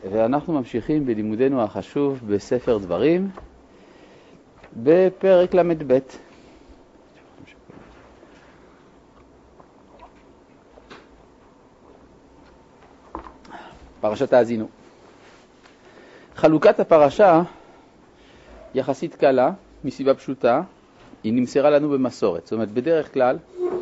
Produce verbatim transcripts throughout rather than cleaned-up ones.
ואנחנו ממשיכים בלימודנו החשוב בספר דברים, בפרק למד ב'. פרשת האזינו. חלוקת הפרשה יחסית קלה, מסיבה פשוטה, היא נמסרה לנו במסורת. זאת אומרת, בדרך כלל,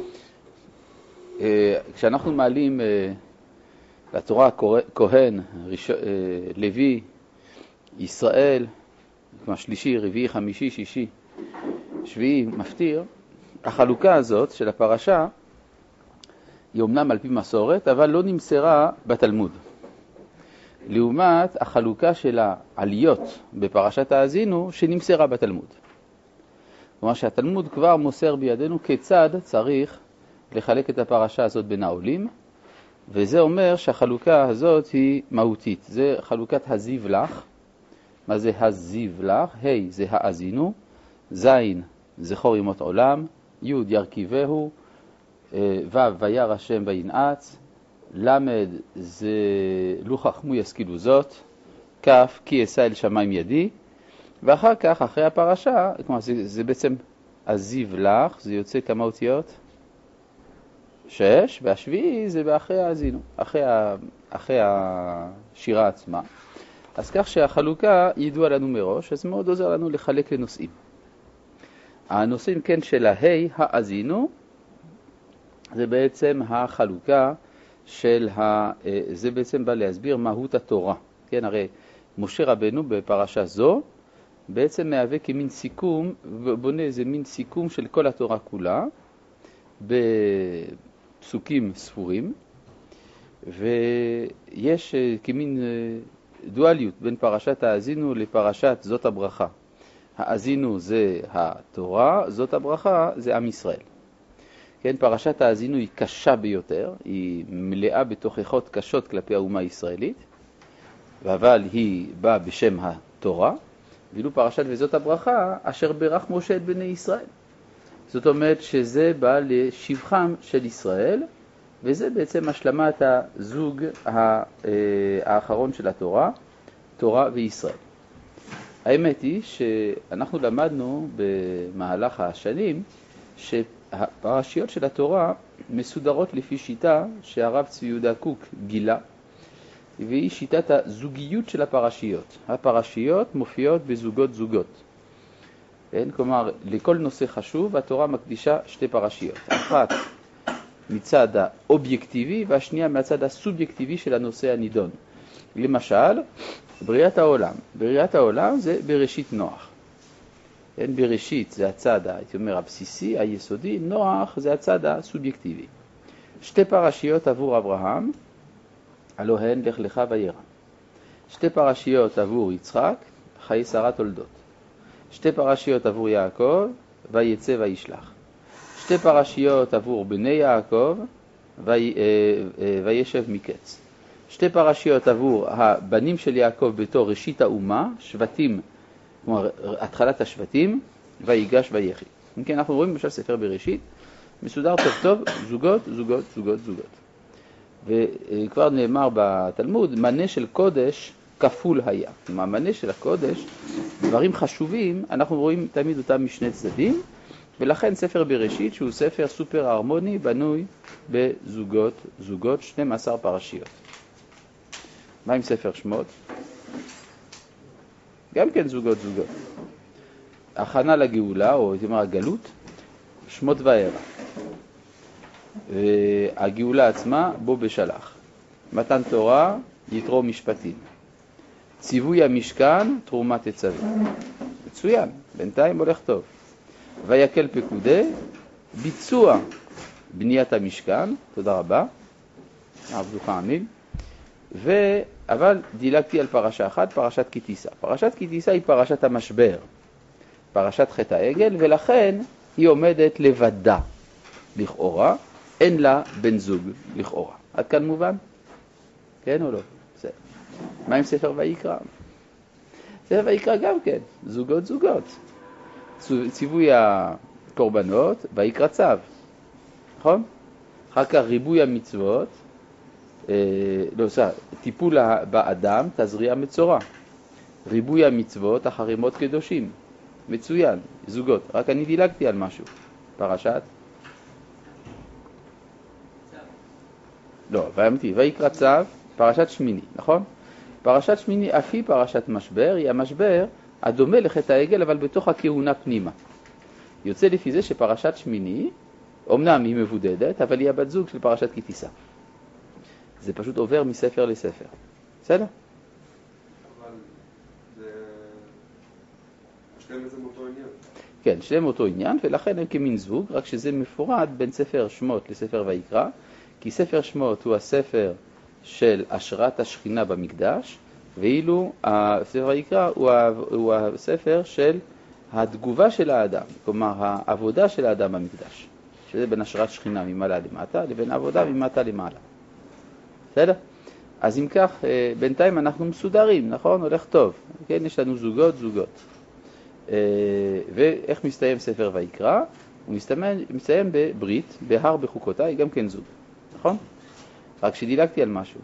כשאנחנו מעלים לתורה כהן, לוי, ישראל, כלומר שלישי, רביעי, חמישי, שישי, שביעי, מפטיר, החלוקה הזאת של הפרשה היא אומנם על פי מסורת, אבל לא נמסרה בתלמוד. לעומת החלוקה של העליות בפרשת האזינו שנמסרה בתלמוד. כלומר שהתלמוד כבר מוסר בידינו כיצד צריך לחלק את הפרשה הזאת בין העולים, וזה אומר שהחלוקה הזאת היא מהותית. זה חלוקת הזיו לך. מה זה הזיו לך? ה' זה האזינו, זין זכור ימות עולם, י' ירכיבהו, ו' וירא השם וינעץ, למד זה לו חכמו ישכילו זאת, כף כי אשא אל שמיים ידי, ואחר כך אחרי הפרשה, כלומר זה, זה בעצם הזיו לך, זה יוצא כמה אותיות? שש, והשביעי זה באחרי האזינו, אחרי, אחרי השירה עצמה. אז כך שהחלוקה ידועה לנו מראש, אז מאוד עוזר לנו לחלק לנושאים. הנושאים כן של ההי האזינו, זה בעצם החלוקה של ה... זה בעצם בא להסביר מהות התורה. כן, הרי משה רבנו בפרשה זו בעצם מהווה כמין סיכום, בונה איזה מין סיכום של כל התורה כולה, בפסוקים ספורים, ויש כמין דואליות בין פרשת האזינו לפרשת זאת הברכה. האזינו זה התורה, זאת הברכה זה עם ישראל. כן, פרשת האזינו היא קשה ביותר, היא מלאה בתוכחות קשות כלפי האומה הישראלית, אבל היא באה בשם התורה, ואילו פרשת וזאת הברכה, אשר ברך משה את בני ישראל. זאת אומרת שזה בא לשבחם של ישראל, וזה בעצם השלמת הזוג האחרון של התורה, תורה וישראל. האמת היא שאנחנו למדנו במהלך השנים, שהפרשיות של התורה מסודרות לפי שיטה שהרב צבי יהודה קוק גילה, והיא שיטת הזוגיות של הפרשיות. הפרשיות מופיעות בזוגות זוגות. כן? כלומר, לכל נושא חשוב התורה מקדישה שתי פרשיות. אחת מצד האובייקטיבי והשנייה מהצד הסובייקטיבי של הנושא הנידון. למשל, בריאת העולם. בריאת העולם זה בראשית נוח. כן, בראשית זה הצד, הייתי אומר, הבסיסי, היסודי, נוח זה הצד הסובייקטיבי. שתי פרשיות עבור אברהם, הלא הן לך לך וירא. שתי פרשיות עבור יצחק, חיי שרה תולדות. שתי פרשיות עבור יעקב, ויצא וישלח. שתי פרשיות עבור בני יעקב, וי, וישב מקץ. שתי פרשיות עבור הבנים של יעקב בתור ראשית האומה, שבטים, כלומר, התחלת השבטים, ויגש ויחי. אם כן, אנחנו רואים למשל ספר בראשית, מסודר טוב טוב, זוגות, זוגות, זוגות, זוגות. וכבר נאמר בתלמוד, מנה של קודש כפול היה. כלומר, מנה של הקודש, דברים חשובים, אנחנו רואים תמיד אותם משני צדדים, ולכן ספר בראשית, שהוא ספר סופר הרמוני, בנוי בזוגות, זוגות, שתים עשרה פרשיות. מה עם ספר שמות? גם כן זוגות זוגות. הכנה לגאולה, או זאת אומרת הגלות, שמות וערה. והגאולה עצמה, בו בשלח. מתן תורה, יתרו משפטים. ציווי המשכן, תרומת תצווה. מצוין, בינתיים הולך טוב. ויקל פקודה, ביצוע בניית המשכן, תודה רבה, עבדוך עמיל. ו... אבל דילגתי על פרשה אחת, פרשת כי תישא. פרשת כי תישא היא פרשת המשבר, פרשת חטא העגל, ולכן היא עומדת לבדה לכאורה, אין לה בן זוג לכאורה. עד כאן מובן? כן או לא? בסדר. מה עם ספר ויקרא? ספר ויקרא גם כן, זוגות זוגות. ציווי הקורבנות, ויקרא צו. נכון? אחר כך ריבוי המצוות, לא, סע, טיפול באדם, תזריע מצורע. ריבוי המצוות, אחרי מות קדושים. מצוין, זוגות. רק אני דילגתי על משהו. פרשת? לא, ואמתי, ויקרא צו, פרשת שמיני, נכון? פרשת שמיני אף היא פרשת משבר, היא המשבר הדומה לחטא העגל, אבל בתוך הכהונה פנימה. יוצא לפי זה שפרשת שמיני, אמנם היא מבודדת, אבל היא הבת זוג של פרשת כי תישא. זה פשוט עובר מספר לספר. בסדר? אבל זה... שניהם זה מאותו עניין. כן, שניהם אותו עניין, ולכן הם כמין זוג, רק שזה מפורד בין ספר שמות לספר ויקרא, כי ספר שמות הוא הספר של השראת השכינה במקדש, ואילו הספר ויקרא הוא, הוא הספר של התגובה של האדם, כלומר העבודה של האדם במקדש, שזה בין השראת שכינה ממעלה למטה לבין העבודה ממטה למעלה. בסדר? אז אם כך, בינתיים אנחנו מסודרים, נכון? הולך טוב. כן, יש לנו זוגות, זוגות. ואיך מסתיים ספר ויקרא? הוא מסתיים, מסתיים בברית, בהר בחוקותיי, גם כן זוג. נכון? רק שדילגתי על משהו.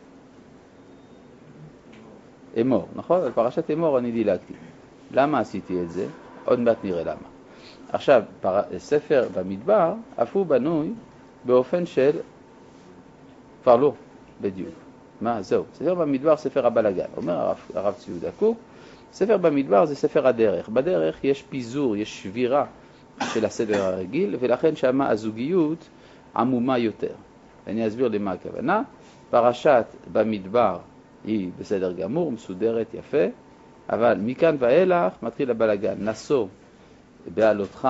אמור, נכון? על פרשת אמור אני דילגתי. למה עשיתי את זה? עוד מעט נראה למה. עכשיו, פר... ספר במדבר, אף הוא בנוי באופן של... כבר לא, בדיוק. מה? זהו. ספר במדבר, ספר הבלגן. אומר הרב, הרב ציודה קוק, ספר במדבר זה ספר הדרך. בדרך יש פיזור, יש שבירה של הסדר הרגיל, ולכן שמה הזוגיות עמומה יותר. אני אסביר למה הכוונה. פרשת במדבר היא בסדר גמור, מסודרת, יפה, אבל מכאן ואילך מתחיל הבלגן. נסו בעלותך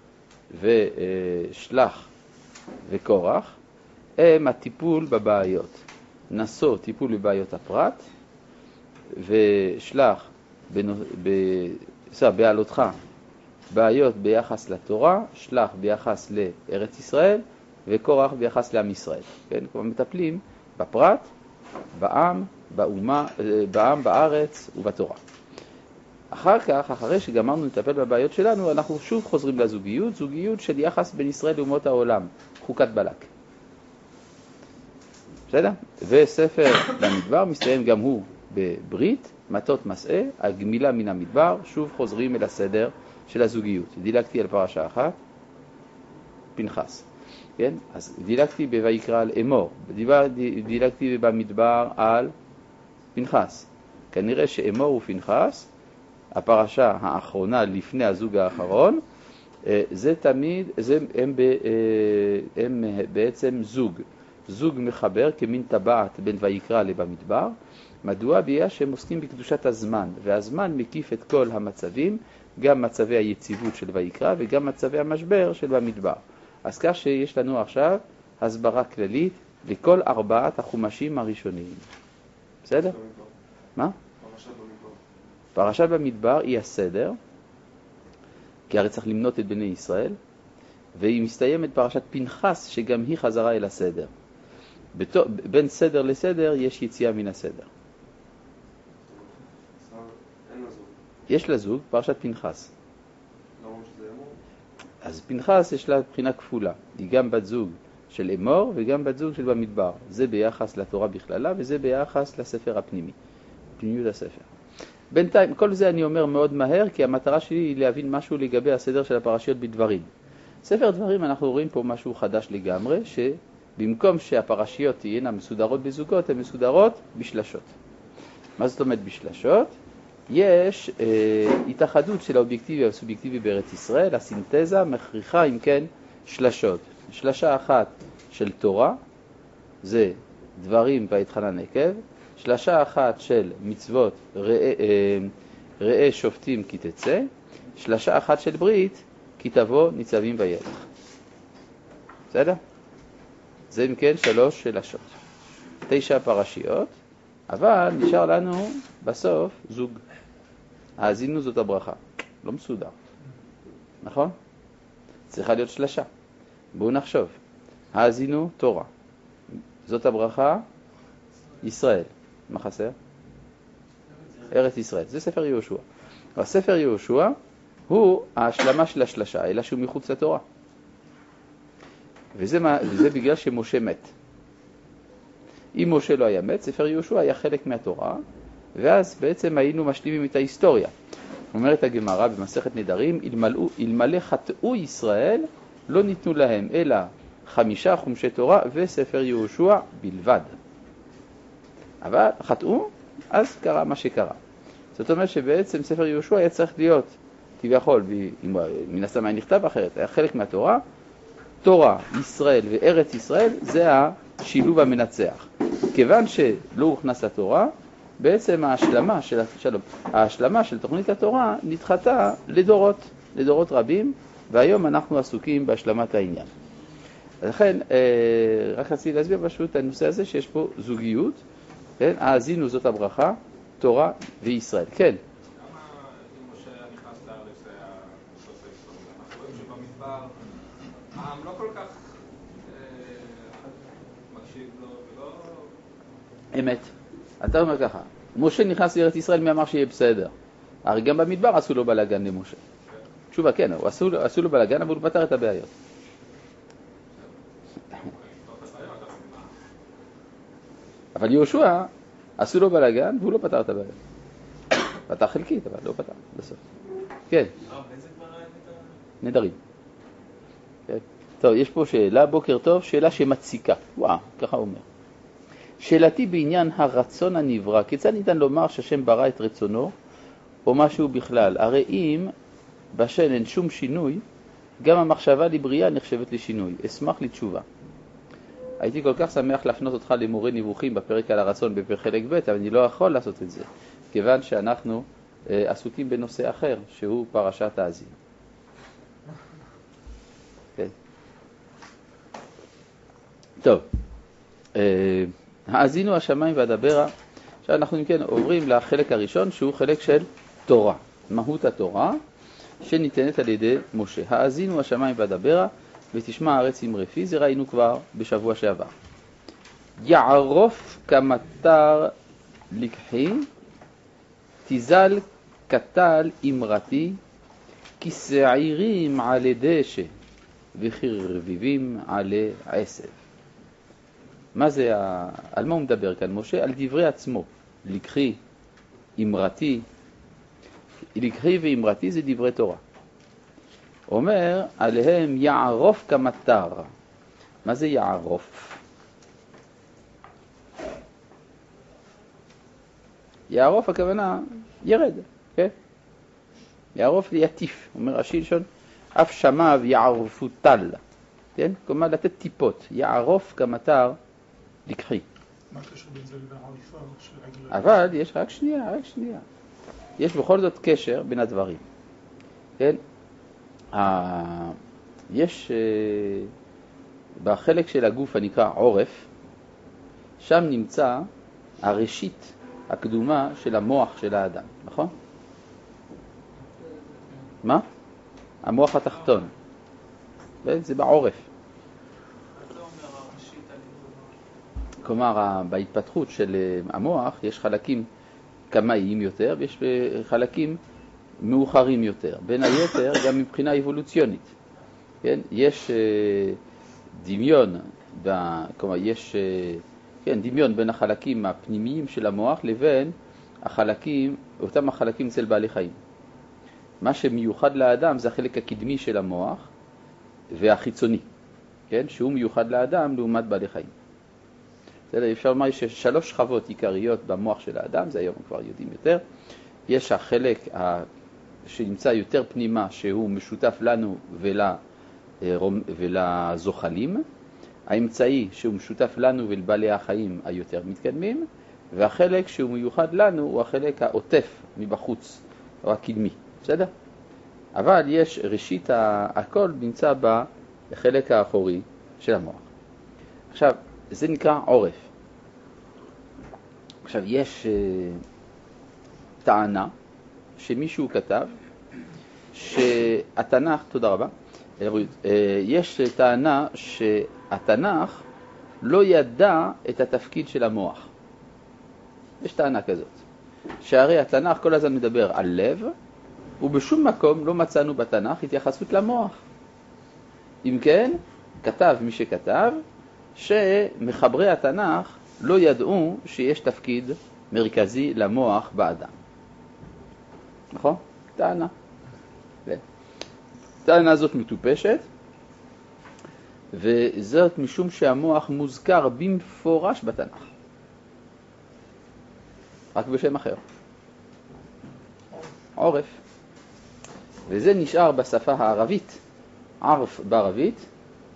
ושלח וקורח, הם הטיפול בבעיות. נסו, טיפול בבעיות הפרט, ושלח בעלותך בעיות ביחס לתורה, שלח ביחס לארץ ישראל, וקורח ביחס לעם ישראל. כן? כלומר, מטפלים בפרט, בעם, באומה, בעם, בארץ ובתורה. אחר כך, אחרי שגמרנו לטפל בבעיות שלנו, אנחנו שוב חוזרים לזוגיות, זוגיות של יחס בין ישראל לאומות העולם, חוקת בלק. בסדר? וספר במדבר מסתיים גם הוא בברית, מטות מסעה, הגמילה מן המדבר, שוב חוזרים אל הסדר של הזוגיות. דילגתי על פרשה אחת, פנחס. כן? אז דילגתי בויקרא על אמור, דילגתי במדבר על פנחס. כנראה שאמור ופנחס, הפרשה האחרונה לפני הזוג האחרון, זה תמיד, זה, הם, הם בעצם זוג, זוג מחבר כמין טבעת בין ויקרא לבמדבר. מדוע? בגלל שהם עוסקים בקדושת הזמן, והזמן מקיף את כל המצבים, גם מצבי היציבות של ויקרא וגם מצבי המשבר של במדבר. אז כך שיש לנו עכשיו הסברה כללית לכל ארבעת החומשים הראשוניים. בסדר? מה? פרשת במדבר. פרשת במדבר היא הסדר, כי הרי צריך למנות את בני ישראל, והיא מסתיימת פרשת פנחס, שגם היא חזרה אל הסדר. בתו, בין סדר לסדר יש יציאה מן הסדר. אין לה זוג. יש לה זוג, פרשת פנחס. לא אומרים שזה אמור? אז פנחס יש לה בחינה כפולה. היא גם בת זוג של אמור וגם בת זוג של במדבר. זה ביחס לתורה בכללה וזה ביחס לספר הפנימי. פנימיות הספר. בינתיים, כל זה אני אומר מאוד מהר, כי המטרה שלי היא להבין משהו לגבי הסדר של הפרשיות בדברים. ספר דברים אנחנו רואים פה משהו חדש לגמרי, שבמקום שהפרשיות תהיינה מסודרות בזוגות, הן מסודרות בשלשות. מה זאת אומרת בשלשות? יש אה, התאחדות של האובייקטיבי והסובייקטיבי בארץ ישראל, הסינתזה מכריחה אם כן שלשות. שלשה אחת של תורה, זה דברים ויתחנן עקב, שלשה אחת של מצוות ראה, ראה שופטים כי תצא, שלשה אחת של ברית כי תבוא ניצבים וילך. בסדר? זה אם כן שלוש שלשות. תשע פרשיות, אבל נשאר לנו בסוף זוג. האזינו זאת הברכה. לא מסודר. נכון? צריכה להיות שלשה. בואו נחשוב. האזינו תורה. זאת הברכה ישראל. מה חסר? ארץ ישראל. זה ספר יהושע. הספר יהושע הוא ההשלמה של השלשה, אלא שהוא מחוץ לתורה. וזה, מה, וזה בגלל שמשה מת. אם משה לא היה מת, ספר יהושע היה חלק מהתורה, ואז בעצם היינו משלימים את ההיסטוריה. אומרת הגמרא במסכת נדרים, אלמלאו, אלמלא חטאו ישראל, לא ניתנו להם אלא חמישה חומשי תורה וספר יהושע בלבד. אבל חטאו, אז קרה מה שקרה. זאת אומרת שבעצם ספר יהושע היה צריך להיות, כביכול, מן הסתם היה נכתב אחרת, היה חלק מהתורה, תורה, ישראל וארץ ישראל, זה השילוב המנצח. כיוון שלא הוכנס לתורה, בעצם ההשלמה של, שלום, ההשלמה של תוכנית התורה נדחתה לדורות, לדורות רבים, והיום אנחנו עסוקים בהשלמת העניין. לכן, רק רציתי להסביר פשוט את הנושא הזה שיש פה זוגיות, כן? האזינו זאת הברכה, תורה וישראל. כן. למה אם משה נכנס לארץ היה שעושה היסטוריה? אנחנו רואים שבמדבר העם לא כל כך מקשיב לו ולא... אמת. אתה אומר ככה, משה נכנס לארץ ישראל, מי אמר שיהיה בסדר? הרי גם במדבר עשו לו בלגן למשה. תשובה, כן, עשו, עשו לו בלגן, אבל הוא פתר את הבעיות. אבל יהושע עשו לו בלגן והוא לא פתר את הבעיות. פתר חלקית, אבל לא פתר בסוף. כן. באיזה גמרא את נדרים. כן. טוב, יש פה שאלה, בוקר טוב, שאלה שמציקה. וואו, ככה הוא אומר. שאלתי בעניין הרצון הנברא, כיצד ניתן לומר שהשם ברא את רצונו או משהו בכלל? הרי אם בשן אין שום שינוי, גם המחשבה לבריאה נחשבת לשינוי. אשמח לתשובה. הייתי כל כך שמח להפנות אותך למורה נבוכים בפרק על הרצון בפרק ב', אבל אני לא יכול לעשות את זה, כיוון שאנחנו אה, עסוקים בנושא אחר, שהוא פרשת האזינו. כן. טוב, אה, האזינו השמיים והדברה. עכשיו אנחנו כן עוברים לחלק הראשון, שהוא חלק של תורה, מהות התורה, שניתנת על ידי משה. האזינו השמיים והדברה, ותשמע הארץ עם רפי, זה ראינו כבר בשבוע שעבר. יערוף כמטר לקחי, תזל קטל אמרתי, כשעירים עלי דשא, וכרביבים עלי עשב. מה זה, על מה הוא מדבר כאן משה? על דברי עצמו. לקחי, אמרתי. לקחי ואמרתי זה דברי תורה. אומר עליהם יערוף כמטר. מה זה יערוף? יערוף הכוונה ירד, כן? יערוף יטיף, אומר השילשון, אף שמיו יערפו טל, כן? כלומר לתת טיפות, יערוף כמטר לקחי. מה קשור בין זה לבין עריפה? אבל יש רק שנייה, רק שנייה. יש בכל זאת קשר בין הדברים, כן? יש בחלק של הגוף הנקרא עורף, שם נמצא הראשית הקדומה של המוח של האדם, נכון? מה? המוח התחתון. זה בעורף. כלומר, בהתפתחות של המוח יש חלקים קמאיים יותר ויש חלקים מאוחרים יותר. בין היתר גם מבחינה אבולוציונית. כן? יש דמיון, ב... כלומר יש כן, דמיון בין החלקים הפנימיים של המוח לבין החלקים, אותם החלקים אצל בעלי חיים. מה שמיוחד לאדם זה החלק הקדמי של המוח והחיצוני, כן? שהוא מיוחד לאדם לעומת בעלי חיים. בסדר, אפשר לומר שיש שלוש שכבות עיקריות במוח של האדם, זה היום כבר יודעים יותר. יש החלק ה... שנמצא יותר פנימה שהוא משותף לנו ול... ולזוחלים, האמצעי שהוא משותף לנו ולבעלי החיים היותר מתקדמים, והחלק שהוא מיוחד לנו הוא החלק העוטף מבחוץ, או הקדמי, בסדר? אבל יש ראשית הכל נמצא בחלק האחורי של המוח. עכשיו, זה נקרא עורף. עכשיו, יש uh, טענה שמישהו כתב שהתנ"ך, תודה רבה, יש טענה שהתנ"ך לא ידע את התפקיד של המוח. יש טענה כזאת, שהרי התנ"ך כל הזמן מדבר על לב, ובשום מקום לא מצאנו בתנ"ך התייחסות למוח. אם כן, כתב מי שכתב, שמחברי התנ"ך לא ידעו שיש תפקיד מרכזי למוח באדם. נכון? טענה. טענה הזאת מטופשת, וזאת משום שהמוח מוזכר במפורש בתנ"ך. רק בשם אחר. עורף. וזה נשאר בשפה הערבית. ערף בערבית.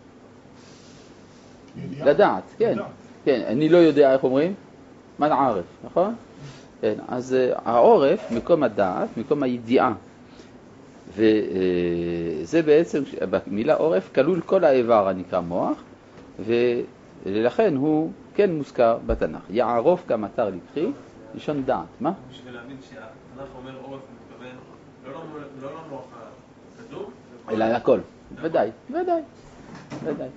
לדעת, כן. כן, אני לא יודע איך אומרים. מה ערף, נכון? כן, אז העורף, מקום הדעת, מקום הידיעה. וזה בעצם, במילה עורף, כלול כל האיבר הנקרא מוח, ולכן הוא כן מוזכר בתנ"ך. יערוף כמטר לקחי, לשון דעת. מה? בשביל להבין שהתנ"ך אומר עורף, הוא מתכוון לא למוח הכדור, אלא לכל. ודאי, ודאי, ודאי.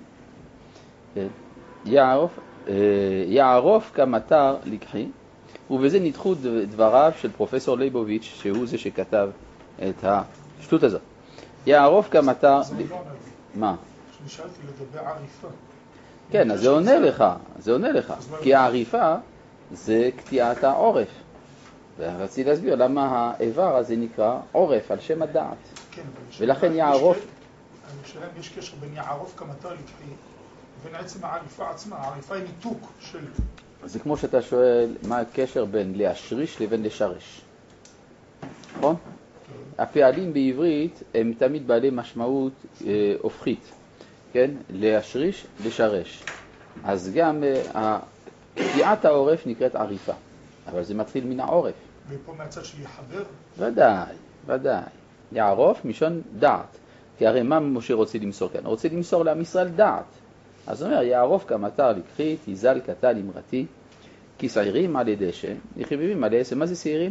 יערוף, יערוף כמטר לקחי, ובזה נדחו דבריו של פרופסור ליבוביץ', שהוא זה שכתב את השטות הזאת. יערוף כמטר... מה? כשנשאלתי לגבי עריפה. כן, אז זה עונה לך, זה עונה לך. כי העריפה זה קטיעת העורף. ורציתי להסביר למה האיבר הזה נקרא עורף, על שם הדעת. ולכן יערוף... אני חושב יש קשר בין יערוף כמטר לקחי ובין עצם העריפה עצמה. העריפה היא ניתוק של... זה כמו שאתה שואל מה הקשר בין להשריש לבין לשרש. נכון? הפעלים בעברית הם תמיד בעלי משמעות אה, הופכית. כן? להשריש, לשרש. אז גם אה, קטיעת העורף נקראת עריפה. אבל זה מתחיל מן העורף. ופה מהצד של יחבר? ודאי, ודאי. יערוף משון דעת. כי הרי מה משה רוצה למסור כאן? הוא רוצה למסור לעם ישראל דעת. אז הוא אומר, יערוף כמטר לקחי, תיזל קטן אמרתי, כי שעירים על ידי שם, יחבבים על יסם. מה זה שעירים?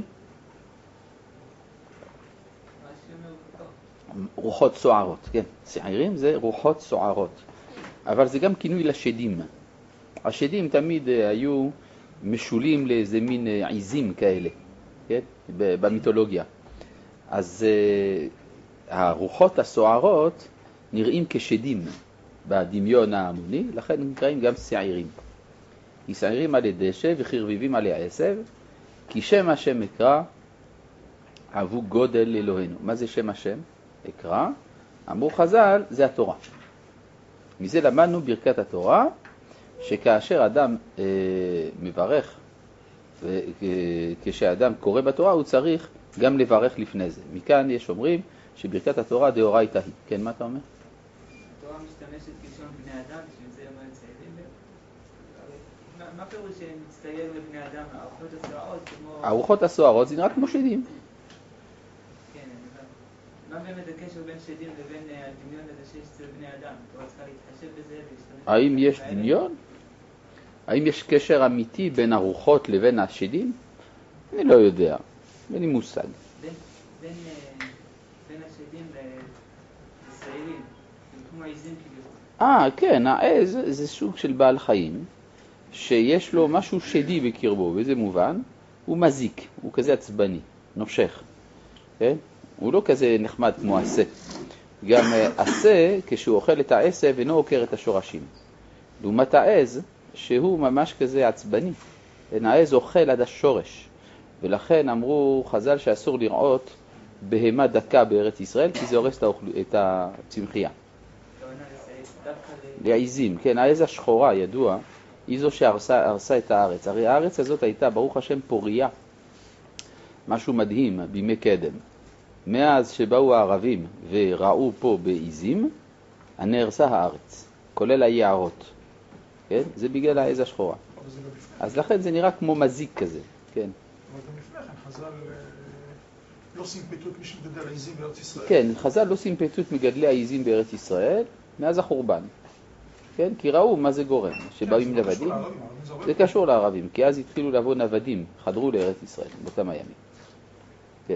רוחות סוערות, כן. שעירים זה רוחות סוערות. אבל זה גם כינוי לשדים. השדים תמיד היו משולים לאיזה מין עיזים כאלה, כן? במיתולוגיה. אז הרוחות הסוערות נראים כשדים בדמיון ההמוני, לכן הם נקראים גם שעירים. כי שעירים על דשא וחרביבים על העשב, כי שם השם אקרא, אבו גודל לאלוהינו. מה זה שם השם? אקרא. אמרו חז"ל, זה התורה. מזה למדנו ברכת התורה, שכאשר אדם אה, מברך, וכשאדם קורא בתורה, הוא צריך גם לברך לפני זה. מכאן יש אומרים שברכת התורה דאורייתא היא. כן, מה אתה אומר? התורה משתמשת כלשון בני אדם, בשביל זה אומר צעירים. מה פירוש שמצטייר לבני אדם, הרוחות הסוערות כמו... הרוחות הסוערות זה נראה כמו שדים. כן, מה באמת הקשר בין שדים לבין הדמיון הזה שיש אצל בני אדם? התורה צריכה להתחשב בזה ולהשתמש... האם יש דמיון? האם יש קשר אמיתי בין הרוחות לבין השדים? אני לא יודע. אין לי מושג. בין, בין, בין השדים לשעירים, כמו העזים כאילו. אה, כן, העז זה סוג של בעל חיים, שיש לו משהו שדי בקרבו, באיזה מובן? הוא מזיק, הוא כזה עצבני, נושך. כן? הוא לא כזה נחמד כמו עשה. גם עשה, כשהוא אוכל את העשב, אינו עוקר את השורשים. לעומת העז, שהוא ממש כזה עצבני. העז אוכל עד השורש. ולכן אמרו חז"ל שאסור לראות בהמה דקה בארץ ישראל, כי זה הורס את הצמחייה. לעיזים, כן, העז השחורה, ידוע, היא זו שהרסה הרסה את הארץ. הרי הארץ הזאת הייתה, ברוך השם, פוריה. משהו מדהים בימי קדם. מאז שבאו הערבים וראו פה בעיזים, נהרסה הארץ, כולל היערות. כן? זה בגלל העז השחורה. אז לכן זה נראה כמו מזיק כזה. כן. אבל גם לפני כן, חז"ל לא סימפטו את מי שמגדל העיזים בארץ ישראל. כן, חז"ל לא סימפטו את מגדלי העיזים בארץ ישראל מאז החורבן. כן? כי ראו מה זה גורם, שבאים נוודים. זה קשור לערבים, כי אז התחילו לבוא נוודים, חדרו לארץ ישראל, באותם הימים. כן.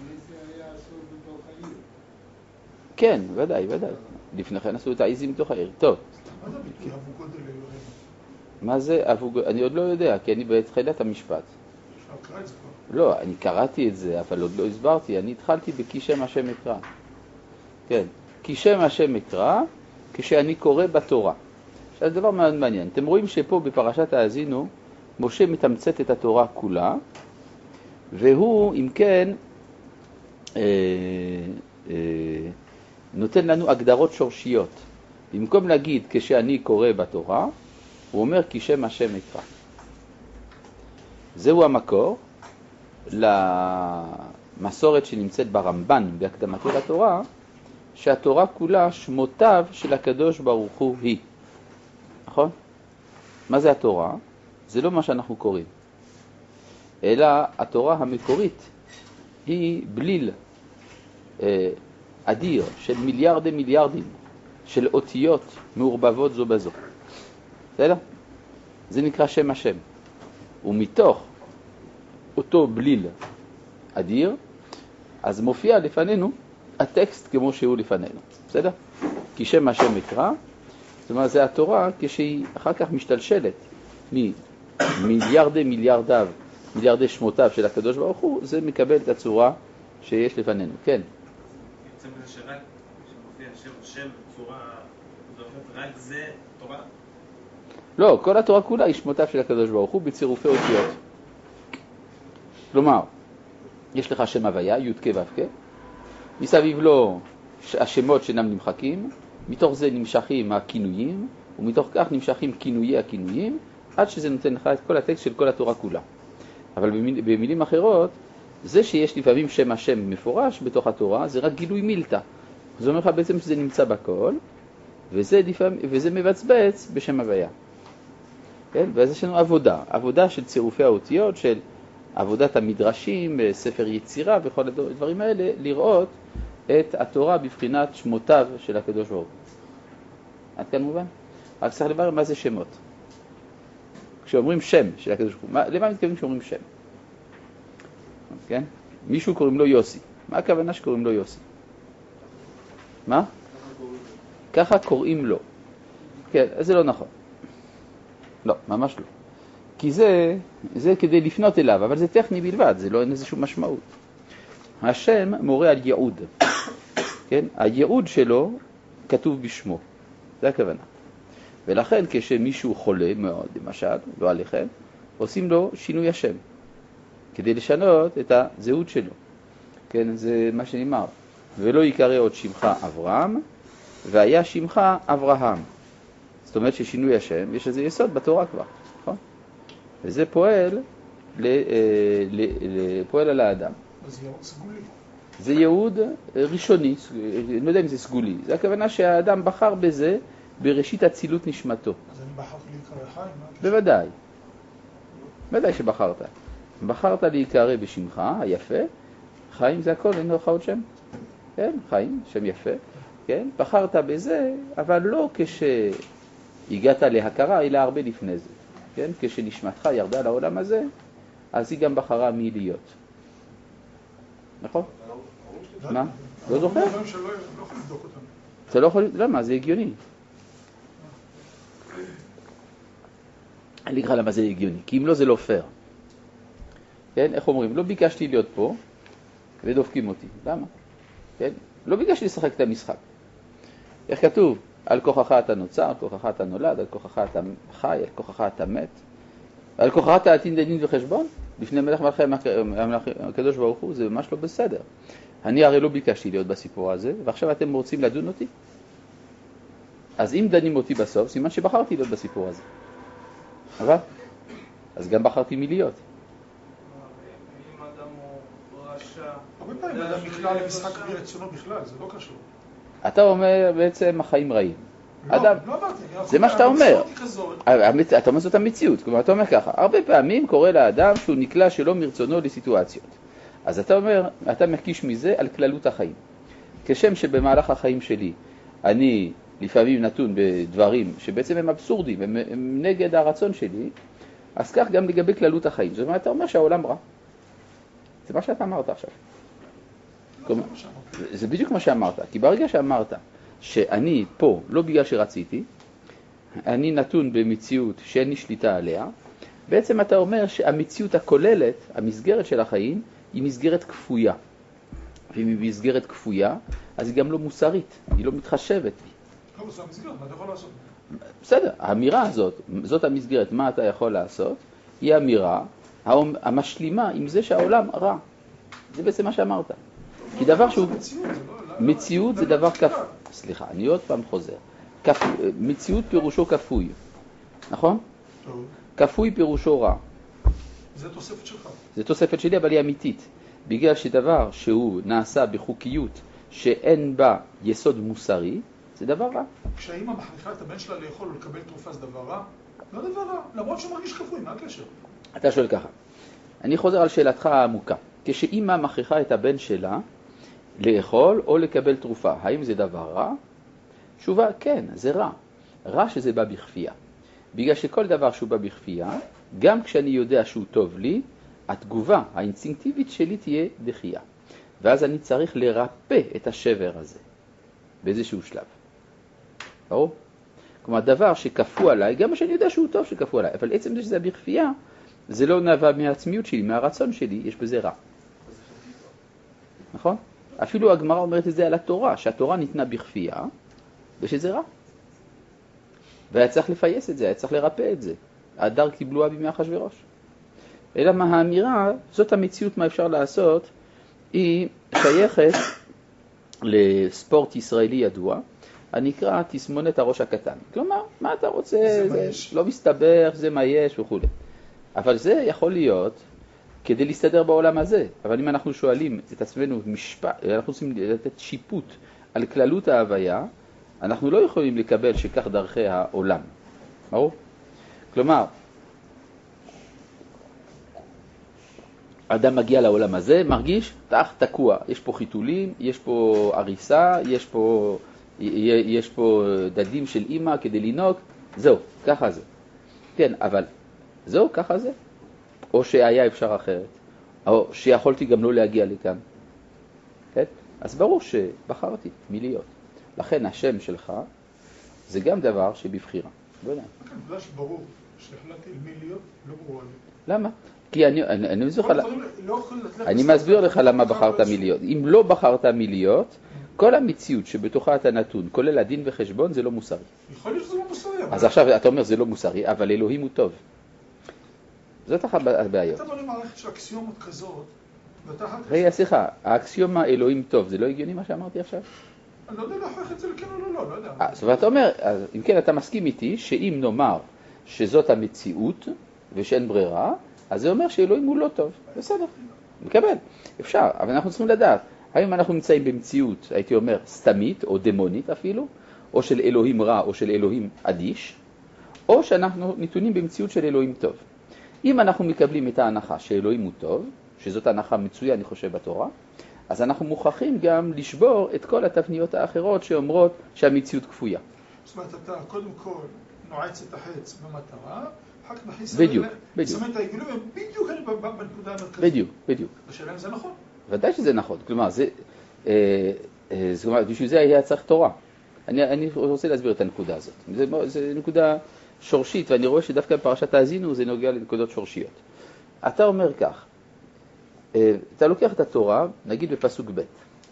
כן, ודאי, ודאי. לפני כן עשו את העיזים בתוך העיר. טוב. מה זה כי אבו גודל אלוהינו? מה זה אבו גודל? אני עוד לא יודע, כי אני בתחילת המשפט. אפשר לקרוא את זה כבר. לא, אני קראתי את זה, אבל עוד לא הסברתי. אני התחלתי בכי שם השם אקרא. כן. כי שם השם אקרא, כשאני קורא בתורה. עכשיו, זה דבר מאוד מעניין. אתם רואים שפה בפרשת האזינו, משה מתמצת את התורה כולה, והוא, אם כן, אה, אה, נותן לנו הגדרות שורשיות. במקום להגיד כשאני קורא בתורה, הוא אומר כי שם השם אקרא. זהו המקור למסורת שנמצאת ברמב"ן בהקדמתו לתורה, שהתורה כולה שמותיו של הקדוש ברוך הוא היא. נכון? מה זה התורה? זה לא מה שאנחנו קוראים. אלא התורה המקורית היא בליל אה, אדיר של מיליארדי מיליארדים של אותיות מעורבבות זו בזו. בסדר? זה נקרא שם השם. ומתוך אותו בליל אדיר, אז מופיע לפנינו הטקסט כמו שהוא לפנינו. בסדר? כי שם השם יקרא, זאת אומרת, זה התורה כשהיא אחר כך משתלשלת ממיליארדי מיליארדיו, מיליארדי שמותיו של הקדוש ברוך הוא, זה מקבל את הצורה שיש לפנינו. כן. בעצם זה שרק, שמופיע שם השם בצורה, זה הופך רק זה תורה? לא, כל התורה כולה היא שמותיו של הקדוש ברוך הוא בצירופי אותיות. כלומר, יש לך שם הוויה, י' כ' ו' כ', מסביב לו השמות שאינם נמחקים, מתוך זה נמשכים הכינויים, ומתוך כך נמשכים כינויי הכינויים, עד שזה נותן לך את כל הטקסט של כל התורה כולה. אבל במיל, במילים אחרות, זה שיש לפעמים שם השם מפורש בתוך התורה, זה רק גילוי מילתא. זה אומר לך בעצם שזה נמצא בכל, וזה, לפעמים, וזה מבצבץ בשם הוויה. כן? ואז יש לנו עבודה, עבודה של צירופי האותיות, של עבודת המדרשים, ספר יצירה וכל הדברים האלה, לראות את התורה בבחינת שמותיו של הקדוש ברוך הוא. עד כאן מובן? רק צריך לברר מה זה שמות. כשאומרים שם של הקדוש ברוך הוא, מה, למה מתכוונים כשאומרים שם? כן? מישהו קוראים לו יוסי. מה הכוונה שקוראים לו יוסי? מה? ככה קוראים לו. כן, זה לא נכון. לא, ממש לא. כי זה, זה כדי לפנות אליו, אבל זה טכני בלבד, זה לא אין איזשהו משמעות. השם מורה על ייעוד. כן? הייעוד שלו כתוב בשמו. זה הכוונה. ולכן כשמישהו חולה מאוד, למשל, לא עליכם, עושים לו שינוי השם. כדי לשנות את הזהות שלו. כן? זה מה שנאמר. ולא יקרא עוד שמך אברהם, והיה שמך אברהם. זאת אומרת ששינוי השם, יש איזה יסוד בתורה כבר. נכון? וזה פועל, ל, ל, ל, פועל על האדם. זה ייעוד סגולי. זה ייעוד ראשוני, אני לא יודע אם זה סגולי. זה הכוונה שהאדם בחר בזה בראשית אצילות נשמתו. אז אני בחרתי להיקרא חיים? בוודאי. בוודאי שבחרת. בחרת להיקרא בשמך, היפה. חיים זה הכל, אין לך עוד שם. כן, חיים, שם יפה. כן, בחרת בזה, אבל לא כשהגעת להכרה, אלא הרבה לפני זה. כן, כשנשמתך ירדה לעולם הזה, אז היא גם בחרה מי להיות. נכון? מה? לא זוכר? דברים שלא יכול לבדוק אותם. אתה לא יכול... למה? זה הגיוני. אני אקרא למה זה הגיוני, כי אם לא זה לא פייר. כן, איך אומרים? לא ביקשתי להיות פה ודופקים אותי. למה? כן? לא ביקשתי לשחק את המשחק. איך כתוב? על כוחך אתה נוצר, על כוחך אתה נולד, על כוחך אתה חי, על כוחך אתה מת. על כוחך אתה עתין דין וחשבון? לפני מלך מלכי הקדוש ברוך הוא, זה ממש לא בסדר. אני הרי לא ביקשתי להיות בסיפור הזה, ועכשיו אתם רוצים לדון אותי? אז אם דנים אותי בסוף, סימן שבחרתי להיות בסיפור הזה. אבל? אז גם בחרתי מי להיות. אם אדם הוא רשע... הרבה פעמים אדם נקלע למשחק בלי רצונו בכלל, זה לא קשור. אתה אומר בעצם החיים רעים. לא, אדם, לא אמרתי. זה מה שאתה אומר. המציאות היא כזאת. המצ... אתה אומר זאת המציאות, כלומר אתה אומר ככה, הרבה פעמים קורה לאדם שהוא נקלע שלא מרצונו לסיטואציות. אז אתה אומר, אתה מקיש מזה על כללות החיים. כשם שבמהלך החיים שלי אני לפעמים נתון בדברים שבעצם הם אבסורדים, הם, הם נגד הרצון שלי, אז כך גם לגבי כללות החיים. זאת אומרת, אתה אומר שהעולם רע. זה מה שאתה אמרת עכשיו. כלומר, זה בדיוק מה שאמרת, כי ברגע שאמרת שאני פה לא בגלל שרציתי, אני נתון במציאות שאין לי שליטה עליה, בעצם אתה אומר שהמציאות הכוללת, המסגרת של החיים, היא מסגרת כפויה. ואם היא מסגרת כפויה, אז היא גם לא מוסרית, היא לא מתחשבת לי. לא, זה המסגרת, מה אתה יכול לעשות? בסדר, האמירה הזאת, זאת המסגרת, מה אתה יכול לעשות? היא אמירה המשלימה עם זה שהעולם רע. זה בעצם מה שאמרת. כי דבר שהוא... מציאות זה דבר כפוי. סליחה, אני עוד פעם חוזר. מציאות פירושו כפוי. נכון? כפוי פירושו רע. זה תוספת שלך. זה תוספת שלי, אבל היא אמיתית. בגלל שדבר שהוא נעשה בחוקיות שאין בה יסוד מוסרי, זה דבר רע. כשהאמא מכריחה את הבן שלה לאכול או לקבל תרופה זה דבר רע? לא דבר רע, למרות שהוא מרגיש כפוי, מה הקשר? אתה שואל ככה, אני חוזר על שאלתך העמוקה. כשאמא מכריחה את הבן שלה לאכול או לקבל תרופה, האם זה דבר רע? תשובה, כן, זה רע. רע שזה בא בכפייה. בגלל שכל דבר שהוא בא בכפייה, גם כשאני יודע שהוא טוב לי, התגובה האינסטינקטיבית שלי תהיה דחייה. ואז אני צריך לרפא את השבר הזה, באיזשהו שלב. ברור? כלומר, דבר שכפו עליי, גם שאני יודע שהוא טוב שכפו עליי, אבל עצם זה שזה בכפייה, זה לא נבע מהעצמיות שלי, מהרצון שלי, יש בזה רע. נכון? אפילו הגמרא אומרת את זה על התורה, שהתורה ניתנה בכפייה, ושזה רע. והיה צריך לפייס את זה, היה צריך לרפא את זה. הדר קיבלוה בימי אחשוורוש. אלא מה האמירה, זאת המציאות מה אפשר לעשות, היא שייכת לספורט ישראלי ידוע, הנקרא תסמונת הראש הקטן. כלומר, מה אתה רוצה, זה, זה לא מסתבך, זה מה יש וכו'. אבל זה יכול להיות כדי להסתדר בעולם הזה. אבל אם אנחנו שואלים את עצמנו משפט, אנחנו רוצים לתת שיפוט על כללות ההוויה, אנחנו לא יכולים לקבל שכך דרכי העולם. ברור? כלומר, אדם מגיע לעולם הזה, מרגיש, תח, תקוע. יש פה חיתולים, יש פה עריסה, יש פה, יש פה דדים של אמא כדי לנהוג. זהו, ככה זה. כן, אבל זהו, ככה זה. או שהיה אפשר אחרת. או שיכולתי גם לא להגיע לכאן. כן? אז ברור שבחרתי מלהיות. לכן השם שלך זה גם דבר שבבחירה. לא יודע. בגלל שברור שהחלטתי מי להיות, לא ברור לי. למה? כי אני, אני, אני, מסביר, אני מסביר לך למה בחרת מלהיות. אם לא בחרת מלהיות, כל המציאות שבתוכה אתה נתון, כולל הדין וחשבון, זה לא מוסרי. יכול להיות שזה לא מוסרי. אז עכשיו אתה אומר זה לא מוסרי, אבל אלוהים הוא טוב. זאת אחת הבעיות. אתה בא למערכת של אקסיומות כזאת, ואתה אחר כך... רגע, סליחה, האקסיומה אלוהים טוב, זה לא הגיוני מה שאמרתי עכשיו? אני לא יודע להפך את זה לכן או לא, לא, לא יודע. אז ואתה אומר, אם כן אתה מסכים איתי, שאם נאמר שזאת המציאות ושאין ברירה, אז זה אומר שאלוהים הוא לא טוב. בסדר, מקבל, אפשר, אבל אנחנו צריכים לדעת, האם אנחנו נמצאים במציאות, הייתי אומר, סתמית או דמונית אפילו, או של אלוהים רע או של אלוהים אדיש, או שאנחנו נתונים במציאות של אלוהים טוב. אם אנחנו מקבלים את ההנחה שאלוהים הוא טוב, שזאת הנחה מצויה אני חושב בתורה, אז אנחנו מוכרחים גם לשבור את כל התבניות האחרות שאומרות שהמציאות כפויה. זאת אומרת, אתה קודם כל נועץ את החץ במטרה, אחר כך מכניס... בדיוק, בדיוק. זאת אומרת, העיגולים הם בדיוק בנקודה המרכזית. בדיוק, בדיוק. השאלה אם זה נכון. ודאי שזה נכון. כלומר, זה, אה, אה, זאת אומרת, בשביל זה היה צריך תורה. אני, אני רוצה להסביר את הנקודה הזאת. זה, זה נקודה שורשית, ואני רואה שדווקא בפרשת האזינו זה נוגע לנקודות שורשיות. אתה אומר כך, אה, אתה לוקח את התורה, נגיד בפסוק ב'.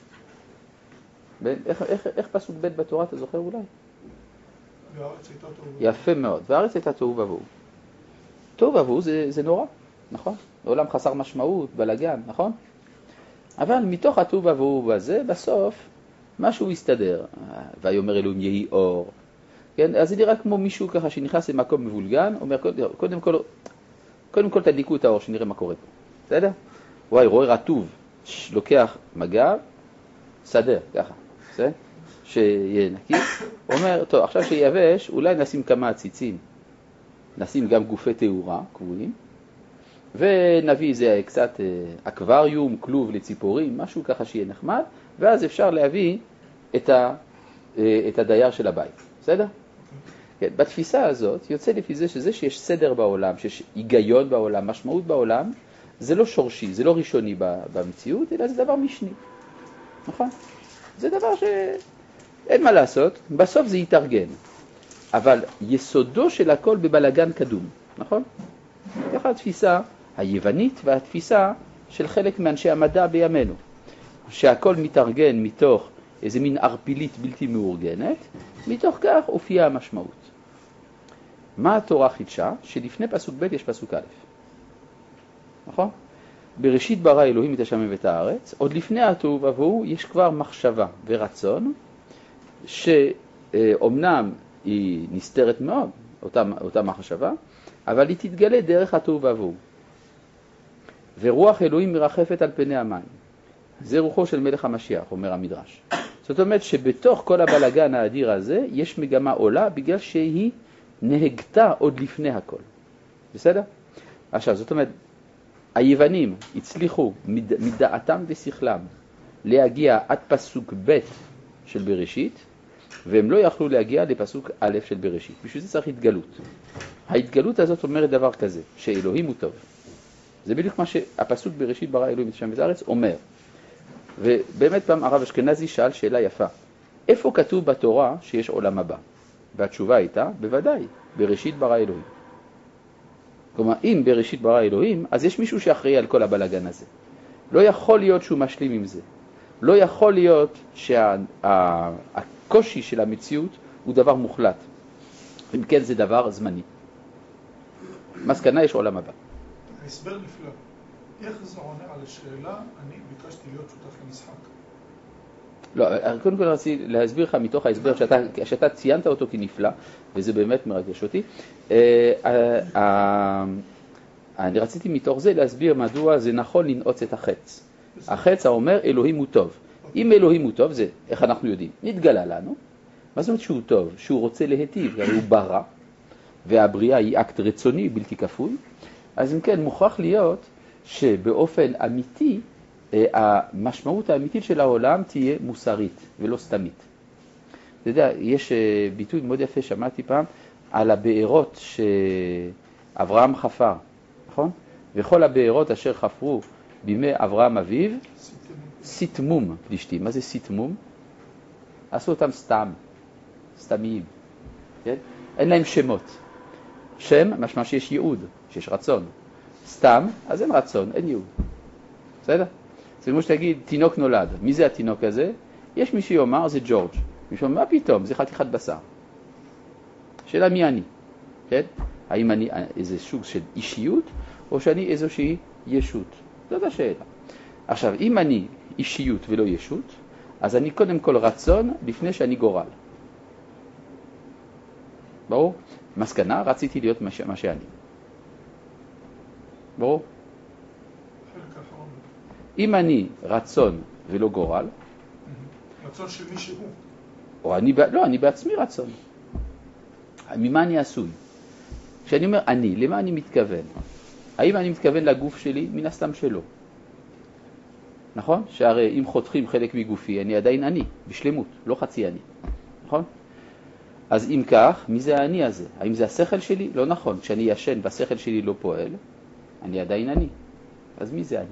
איך, איך, איך פסוק ב' בתורה, אתה זוכר אולי? והארץ הייתה תוהו. יפה מאוד, והארץ הייתה תוהו ובוהו. תוהו ובוהו זה, זה נורא, נכון? עולם חסר משמעות, בלגן, נכון? אבל מתוך התוהו ובוהו הזה, בסוף, משהו יסתדר. ויאמר אלוהים יהי אור. כן? אז זה נראה כמו מישהו ככה שנכנס למקום מבולגן, אומר, קודם כל, קודם כל תדליקו את האור, שנראה מה קורה פה. בסדר? וואי, רואה רטוב, לוקח מגב, סדר, ככה. בסדר? שיהיה נקי. הוא אומר, טוב, עכשיו שיבש, אולי נשים כמה עציצים. נשים גם גופי תאורה, קבועים. ונביא איזה קצת אקווריום, כלוב לציפורים, משהו ככה שיהיה נחמד, ואז אפשר להביא את, ה, את הדייר של הבית. בסדר? כן, בתפיסה הזאת יוצא לפי זה שזה שיש סדר בעולם, שיש היגיון בעולם, משמעות בעולם, זה לא שורשי, זה לא ראשוני במציאות, אלא זה דבר משני. נכון? זה דבר שאין מה לעשות, בסוף זה יתארגן. אבל יסודו של הכל בבלגן קדום, נכון? ככה התפיסה היוונית והתפיסה של חלק מאנשי המדע בימינו, שהכל מתארגן מתוך איזה מין ערפילית בלתי מאורגנת, מתוך כך הופיעה המשמעות. מה התורה חידשה? שלפני פסוק ב' יש פסוק א'. נכון? בראשית ברא אלוהים את השמיים ואת הארץ, עוד לפני התוהו ובוהו יש כבר מחשבה ורצון, שאומנם היא נסתרת מאוד, אותה, אותה מחשבה, אבל היא תתגלה דרך התוהו ובוהו. ורוח אלוהים מרחפת על פני המים. זה רוחו של מלך המשיח, אומר המדרש. זאת אומרת שבתוך כל הבלגן האדיר הזה, יש מגמה עולה בגלל שהיא נהגתה עוד לפני הכל. בסדר? עכשיו, זאת אומרת, היוונים הצליחו מד... מדעתם ושכלם להגיע עד פסוק ב' של בראשית, והם לא יכלו להגיע לפסוק א' של בראשית. בשביל זה צריך התגלות. ההתגלות הזאת אומרת דבר כזה, שאלוהים הוא טוב. זה בדיוק מה שהפסוק בראשית ברא אלוהים את השמיים ואת הארץ אומר. ובאמת פעם הרב אשכנזי שאל שאלה יפה. איפה כתוב בתורה שיש עולם הבא? והתשובה הייתה, בוודאי, בראשית ברא אלוהים. כלומר, אם בראשית ברא אלוהים, אז יש מישהו שאחראי על כל הבלגן הזה. לא יכול להיות שהוא משלים עם זה. לא יכול להיות שהקושי של המציאות הוא דבר מוחלט. אם כן, זה דבר זמני. מסקנה, יש עולם הבא. הסבר נפלא. איך זה עונה על השאלה, אני ביקשתי להיות שותף למשחק? לא, קודם כל רציתי להסביר לך מתוך ההסבר שאתה, שאתה ציינת אותו כנפלא, וזה באמת מרגש אותי. אני רציתי מתוך זה להסביר מדוע זה נכון לנעוץ את החץ. החץ האומר אלוהים הוא טוב. אם אלוהים הוא טוב, זה איך אנחנו יודעים? נתגלה לנו. מה זאת אומרת שהוא טוב? שהוא רוצה להיטיב, הוא ברא, והבריאה היא אקט רצוני, בלתי כפוי. אז אם כן, מוכרח להיות שבאופן אמיתי, המשמעות האמיתית של העולם תהיה מוסרית ולא סתמית. אתה יודע, יש ביטוי מאוד יפה, שמעתי פעם, על הבארות שאברהם חפר, נכון? וכל הבארות אשר חפרו בימי אברהם אביו, סיתמום פלישתים. מה זה סיתמום? עשו אותם סתם, סתמיים. כן? אין להם שמות. שם משמע שיש ייעוד, שיש רצון. סתם, אז אין רצון, אין ייעוד. בסדר? זה כמו שתגיד, תינוק נולד. מי זה התינוק הזה? יש מי שיאמר, זה ג'ורג'. מי שאומר, מה פתאום? זה חתיכת בשר. שאלה מי אני? כן? האם אני איזה סוג של אישיות, או שאני איזושהי ישות? זאת השאלה. עכשיו, אם אני אישיות ולא ישות, אז אני קודם כל רצון לפני שאני גורל. ברור? מסקנה, רציתי להיות מה, ש... מה שאני. ברור? אם אני רצון ולא גורל, רצון של מי שהוא. או אני, לא, אני בעצמי רצון. ממה אני עשוי? כשאני אומר אני, למה אני מתכוון? האם אני מתכוון לגוף שלי? מן הסתם שלא. נכון? שהרי אם חותכים חלק מגופי, אני עדיין אני, בשלמות, לא חצי אני. נכון? אז אם כך, מי זה האני הזה? האם זה השכל שלי? לא נכון. כשאני ישן והשכל שלי לא פועל, אני עדיין אני. אז מי זה אני?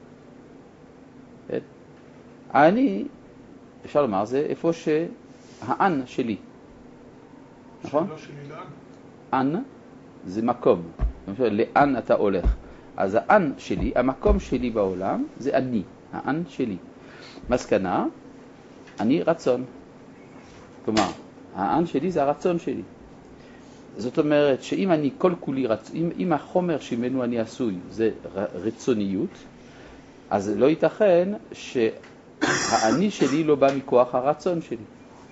כן? האני, אפשר לומר, זה איפה שהאן שלי. נכון? שאלה שלי לאן? אן זה מקום. למשל, לאן אתה הולך? אז האן שלי, המקום שלי בעולם, זה אני. האן שלי. מסקנה, אני רצון. כלומר, האן שלי זה הרצון שלי. זאת אומרת שאם אני כל כולי רצון, אם, אם החומר שמנו אני עשוי זה רצוניות, אז לא ייתכן שהאני שלי לא בא מכוח הרצון שלי.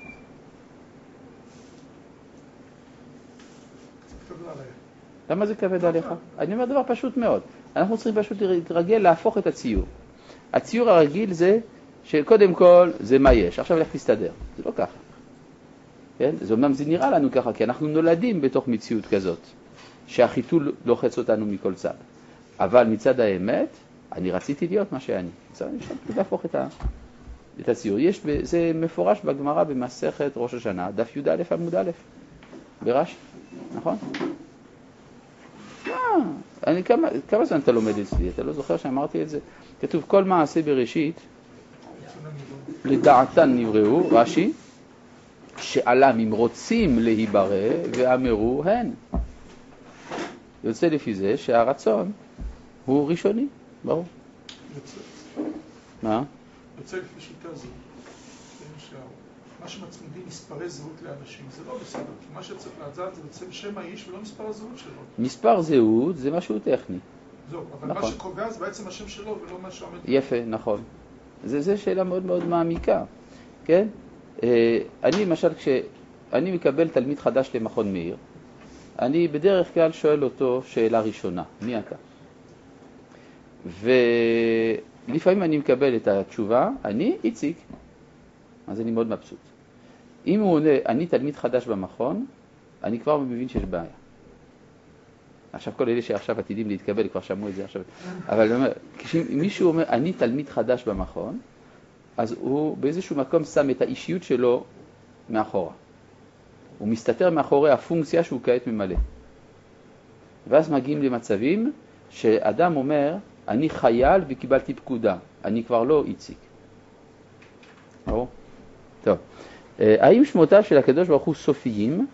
למה זה כבד עליך? אני אומר דבר פשוט מאוד. אנחנו צריכים פשוט להתרגל להפוך את הציור. הציור הרגיל זה שקודם כל זה מה יש, עכשיו לך תסתדר. זה לא ככה. כן? זה אומנם זה נראה לנו ככה, כי אנחנו נולדים בתוך מציאות כזאת, שהחיתול לוחץ אותנו מכל צד. אבל מצד האמת, אני רציתי להיות מה שאני. אז אני חושב להפוך את, ה... את הציור. יש, זה מפורש בגמרא במסכת ראש השנה, דף י' א' עמוד א', ברש"י, נכון? מה? אני, כמה, כמה זמן אתה לומד אצלי? אתה לא זוכר שאמרתי את זה? כתוב, כל מעשה בראשית, לדעתן נבראו, רש"י, שעלם אם רוצים להיברא ואמרו הן. יוצא לפי זה שהרצון הוא ראשוני, ברור. יוצא. מה? יוצא לפי שיטה זו. מה שמצמידים מספרי זהות לאנשים זה לא בסדר, כי מה שצריך לדעת זה בעצם שם האיש ולא מספר הזהות שלו. מספר זהות זה משהו טכני. זהו, אבל נכון. מה שקובע זה בעצם השם שלו ולא מה שעומד. יפה, נכון. זה, זה שאלה מאוד מאוד מעמיקה, כן? אה, אני למשל, כשאני מקבל תלמיד חדש למכון מאיר, אני בדרך כלל שואל אותו שאלה ראשונה, מי אתה? ולפעמים אני מקבל את התשובה, אני איציק, אז אני מאוד מבסוט. אם הוא עונה, אני תלמיד חדש במכון, אני כבר מבין שיש בעיה. עכשיו כל אלה שעכשיו עתידים להתקבל כבר שמעו את זה עכשיו. אבל אומר, כשמישהו אומר, אני תלמיד חדש במכון, אז הוא באיזשהו מקום שם את האישיות שלו מאחורה. הוא מסתתר מאחורי הפונקציה שהוא כעת ממלא. ואז מגיעים למצבים שאדם אומר, אני חייל וקיבלתי פקודה, אני כבר לא איציק. ברור? טוב. האם שמותיו של הקדוש ברוך הוא סופיים,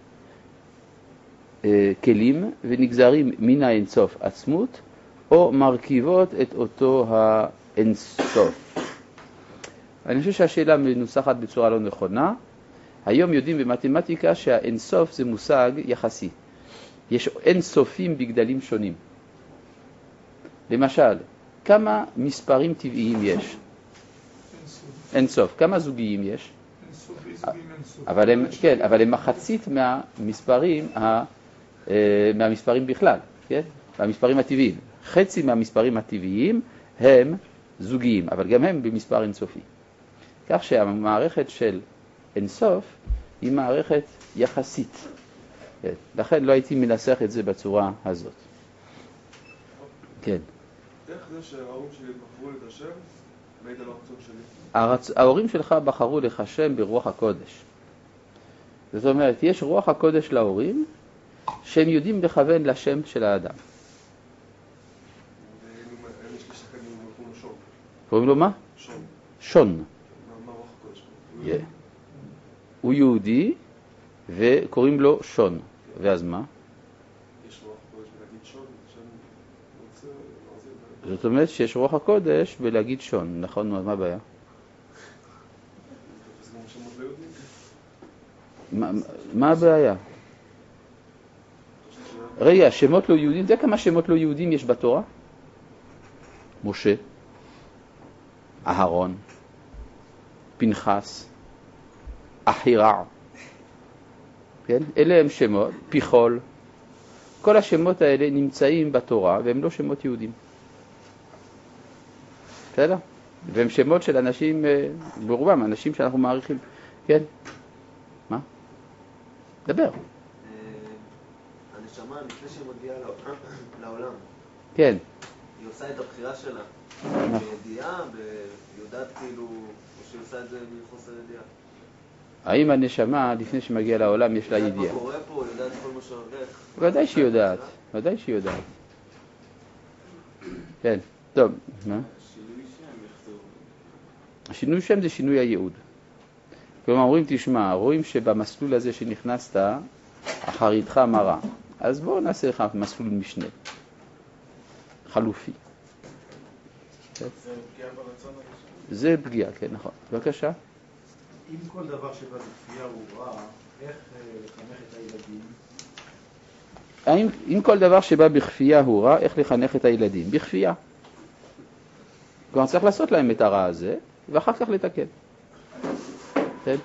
כלים ונגזרים מן האינסוף עצמות, או מרכיבות את אותו האינסוף? אני חושב שהשאלה מנוסחת בצורה לא נכונה. היום יודעים במתמטיקה שהאינסוף זה מושג יחסי. יש אינסופים בגדלים שונים. למשל, כמה מספרים טבעיים יש? אינסוף. כמה זוגיים יש? אבל הם, כן, אבל הם מחצית מהמספרים, מהמספרים בכלל, כן? מהמספרים הטבעיים. חצי מהמספרים הטבעיים הם זוגיים, אבל גם הם במספר אינסופי. כך שהמערכת של אינסוף היא מערכת יחסית. כן. לכן לא הייתי מנסח את זה בצורה הזאת. כן. איך זה שההורים שלי בחרו לי את השם, מעיד על הרצון שלי? הרצ... ההורים שלך בחרו לך שם ברוח הקודש. זאת אומרת, יש רוח הקודש להורים שהם יודעים לכוון לשם של האדם. ואין יש לי שחקן עם קוראים לו שון. קוראים לו מה? שון. שון. מה רוח הקודש? Yeah. הוא יהודי וקוראים לו שון. ואז מה? יש רוח הקודש בלהגיד שון, שאני רוצה להחזיר. זאת אומרת שיש רוח הקודש בלהגיד שון. נכון, אז מה הבעיה? זה גם שמות לא יודעים. מה, מה הבעיה? רגע, שמות לא יהודים, זה כמה שמות לא יהודים יש בתורה? משה, אהרון, פנחס, אחירע, כן? אלה הם שמות, פיחול. כל השמות האלה נמצאים בתורה והם לא שמות יהודים. בסדר? והם שמות של אנשים, ברובם, אנשים שאנחנו מעריכים. כן? מה? דבר. הנשמה, לפני שהיא מגיעה לעולם, כן. היא עושה את הבחירה שלה בידיעה, ביודעת כאילו, או שהיא עושה את זה מחוסר ידיעה. האם הנשמה, לפני שמגיעה לעולם, יש לה ידיעה? יודעת מה קורה פה, יודעת כל מה שהולך. ודאי שהיא יודעת, ודאי שהיא יודעת. כן, טוב. מה? שינוי שם, איך זה עובד? השינוי שם זה שינוי הייעוד. כלומר, אומרים, תשמע, רואים שבמסלול הזה שנכנסת, אחריתך מרה. אז בואו נעשה לך מסלול משנה. חלופי. זה פגיעה ברצון הראשון. זה פגיעה, כן, נכון. בבקשה. אם כל דבר שבא בכפייה הוא רע, איך לחנך את הילדים? האם, אם כל דבר שבא בכפייה הוא רע, איך לחנך את הילדים? בכפייה. כלומר, צריך לעשות להם את הרע הזה, ואחר כך לתקן. כן?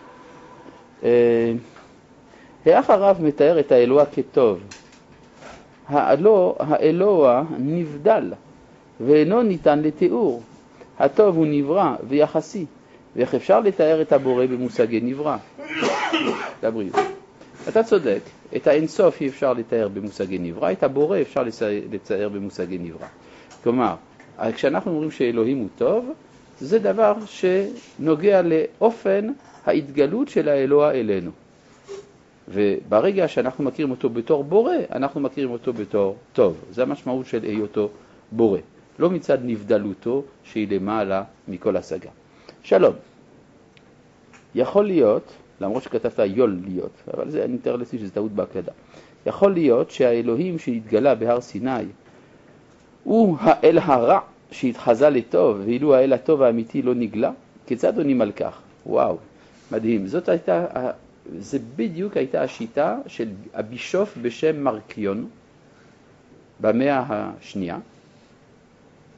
האח הרב מתאר את האלוה כטוב. האלוה, האלוה נבדל, ואינו ניתן לתיאור. הטוב הוא נברא ויחסי, ואיך אפשר לתאר את הבורא במושגי נברא? לבריאות. אתה צודק, את האינסוף אי אפשר לתאר במושגי נברא, את הבורא אפשר לתאר במושגי נברא. כלומר, כשאנחנו אומרים שאלוהים הוא טוב, זה דבר שנוגע לאופן ההתגלות של האלוה אלינו. וברגע שאנחנו מכירים אותו בתור בורא, אנחנו מכירים אותו בתור טוב. זה המשמעות של היותו בורא. לא מצד נבדלותו שהיא למעלה מכל השגה. שלום. יכול להיות, למרות שכתבת יול להיות, אבל זה, אני מתאר לעצמי שזה טעות בהקלדה. יכול להיות שהאלוהים שהתגלה בהר סיני הוא האל הרע שהתחזה לטוב, ואילו האל הטוב האמיתי לא נגלה. כיצד עונים על כך? וואו, מדהים. זאת הייתה, זה בדיוק הייתה השיטה של הבישוף בשם מרקיון במאה השנייה,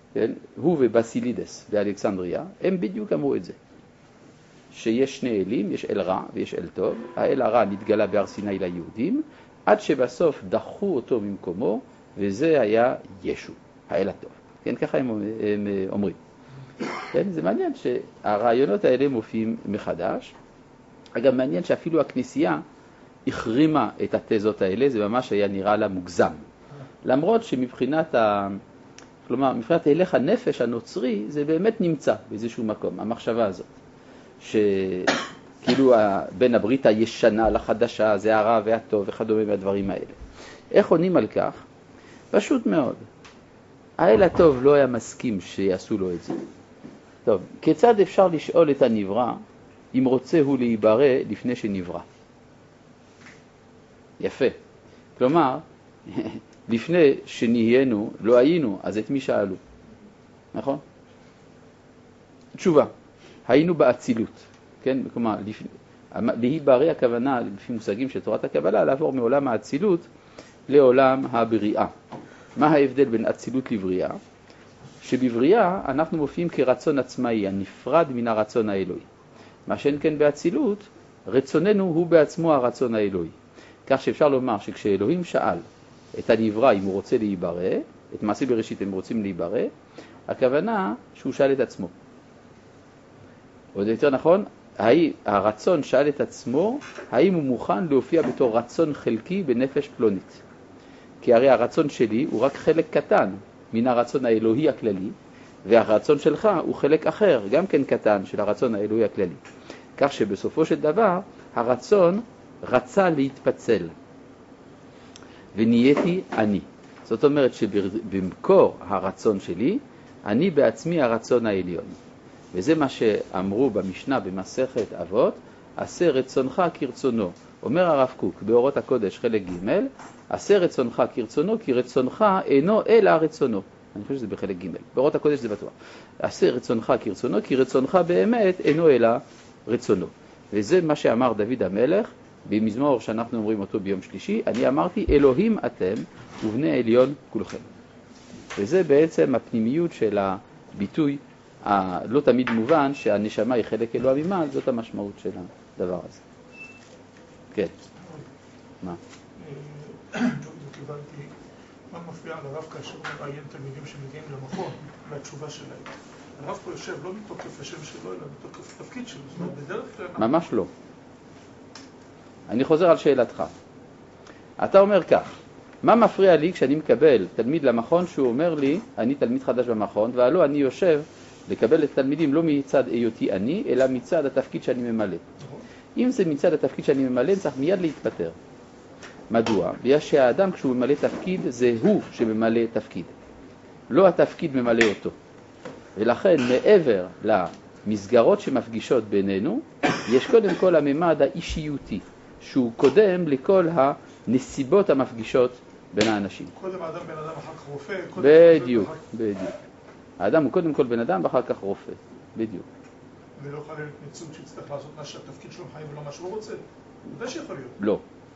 כן? הוא ובסילידס באלכסנדריה, הם בדיוק אמרו את זה. שיש שני אלים, יש אל רע ויש אל טוב. האל הרע נתגלה בהר סיני ליהודים, עד שבסוף דחו אותו ממקומו, וזה היה ישו, האל הטוב. כן, ככה הם, הם אומרים. כן, זה מעניין שהרעיונות האלה מופיעים מחדש. אגב, מעניין שאפילו הכנסייה החרימה את התזות האלה, זה ממש היה נראה לה מוגזם. למרות שמבחינת ה... כלומר, מבחינת הלך הנפש הנוצרי, זה באמת נמצא באיזשהו מקום, המחשבה הזאת. שכאילו בין הברית הישנה לחדשה, זה הרע והטוב וכדומה מהדברים האלה. איך עונים על כך? פשוט מאוד. האל הטוב לא היה מסכים שיעשו לו את זה. טוב, כיצד אפשר לשאול את הנברא אם רוצה הוא להיברא לפני שנברא? יפה. כלומר, לפני שנהיינו, לא היינו, אז את מי שאלו? נכון? תשובה. היינו באצילות. כן? כלומר, לפ... להיברא הכוונה, לפי מושגים של תורת הקבלה, לעבור מעולם האצילות לעולם הבריאה. מה ההבדל בין אצילות לבריאה? שבבריאה אנחנו מופיעים כרצון עצמאי, הנפרד מן הרצון האלוהי. מה שאין כן באצילות, רצוננו הוא בעצמו הרצון האלוהי. כך שאפשר לומר שכשאלוהים שאל את הנברא אם הוא רוצה להיברא, את מעשה בראשית הם רוצים להיברא, הכוונה שהוא שאל את עצמו. עוד יותר נכון, הרצון שאל את עצמו, האם הוא מוכן להופיע בתור רצון חלקי בנפש פלונית. כי הרי הרצון שלי הוא רק חלק קטן מן הרצון האלוהי הכללי, והרצון שלך הוא חלק אחר, גם כן קטן, של הרצון האלוהי הכללי. כך שבסופו של דבר, הרצון רצה להתפצל. ונהייתי אני. זאת אומרת שבמקור הרצון שלי, אני בעצמי הרצון העליון. וזה מה שאמרו במשנה במסכת אבות, עשה רצונך כרצונו. אומר הרב קוק באורות הקודש חלק ג', עשה רצונך כרצונו, כי רצונך אינו אלא רצונו. אני חושב שזה בחלק ג', באורות הקודש זה בטוח. עשה רצונך כרצונו, כי רצונך באמת אינו אלא רצונו. וזה מה שאמר דוד המלך במזמור שאנחנו אומרים אותו ביום שלישי, אני אמרתי אלוהים אתם ובני עליון כולכם. וזה בעצם הפנימיות של הביטוי הלא תמיד מובן שהנשמה היא חלק אלוה ממעל, זאת המשמעות של הדבר הזה. כן. מה? קיבלתי, מה מפריע לרב כאשר הוא מראיין תלמידים שמגיעים למכון והתשובה שלהם? הרב פה יושב לא מתוקף השם שלו, אלא מתוקף תפקיד שלו. זאת אומרת, בדרך כלל... ממש לא. אני חוזר על שאלתך. אתה אומר כך, מה מפריע לי כשאני מקבל תלמיד למכון שהוא אומר לי, אני תלמיד חדש במכון, והלא אני יושב לקבל את תלמידים לא מצד היותי אני, אלא מצד התפקיד שאני ממלא. אם זה מצד התפקיד שאני ממלא, צריך מיד להתפטר. מדוע? בגלל שהאדם כשהוא ממלא תפקיד, זה הוא שממלא תפקיד. לא התפקיד ממלא אותו. ולכן מעבר למסגרות שמפגישות בינינו, יש קודם כל הממד האישיותי, שהוא קודם לכל הנסיבות המפגישות בין האנשים. קודם האדם בן אדם, אחר כך רופא. בדיוק, בדיוק. האדם הוא קודם כל בן אדם ואחר כך רופא. בדיוק. ולא יכול להיות ניצול שיצטרך לעשות מה שהתפקיד שלו חיים ולא מה שהוא רוצה. זה שיכול להיות. לא.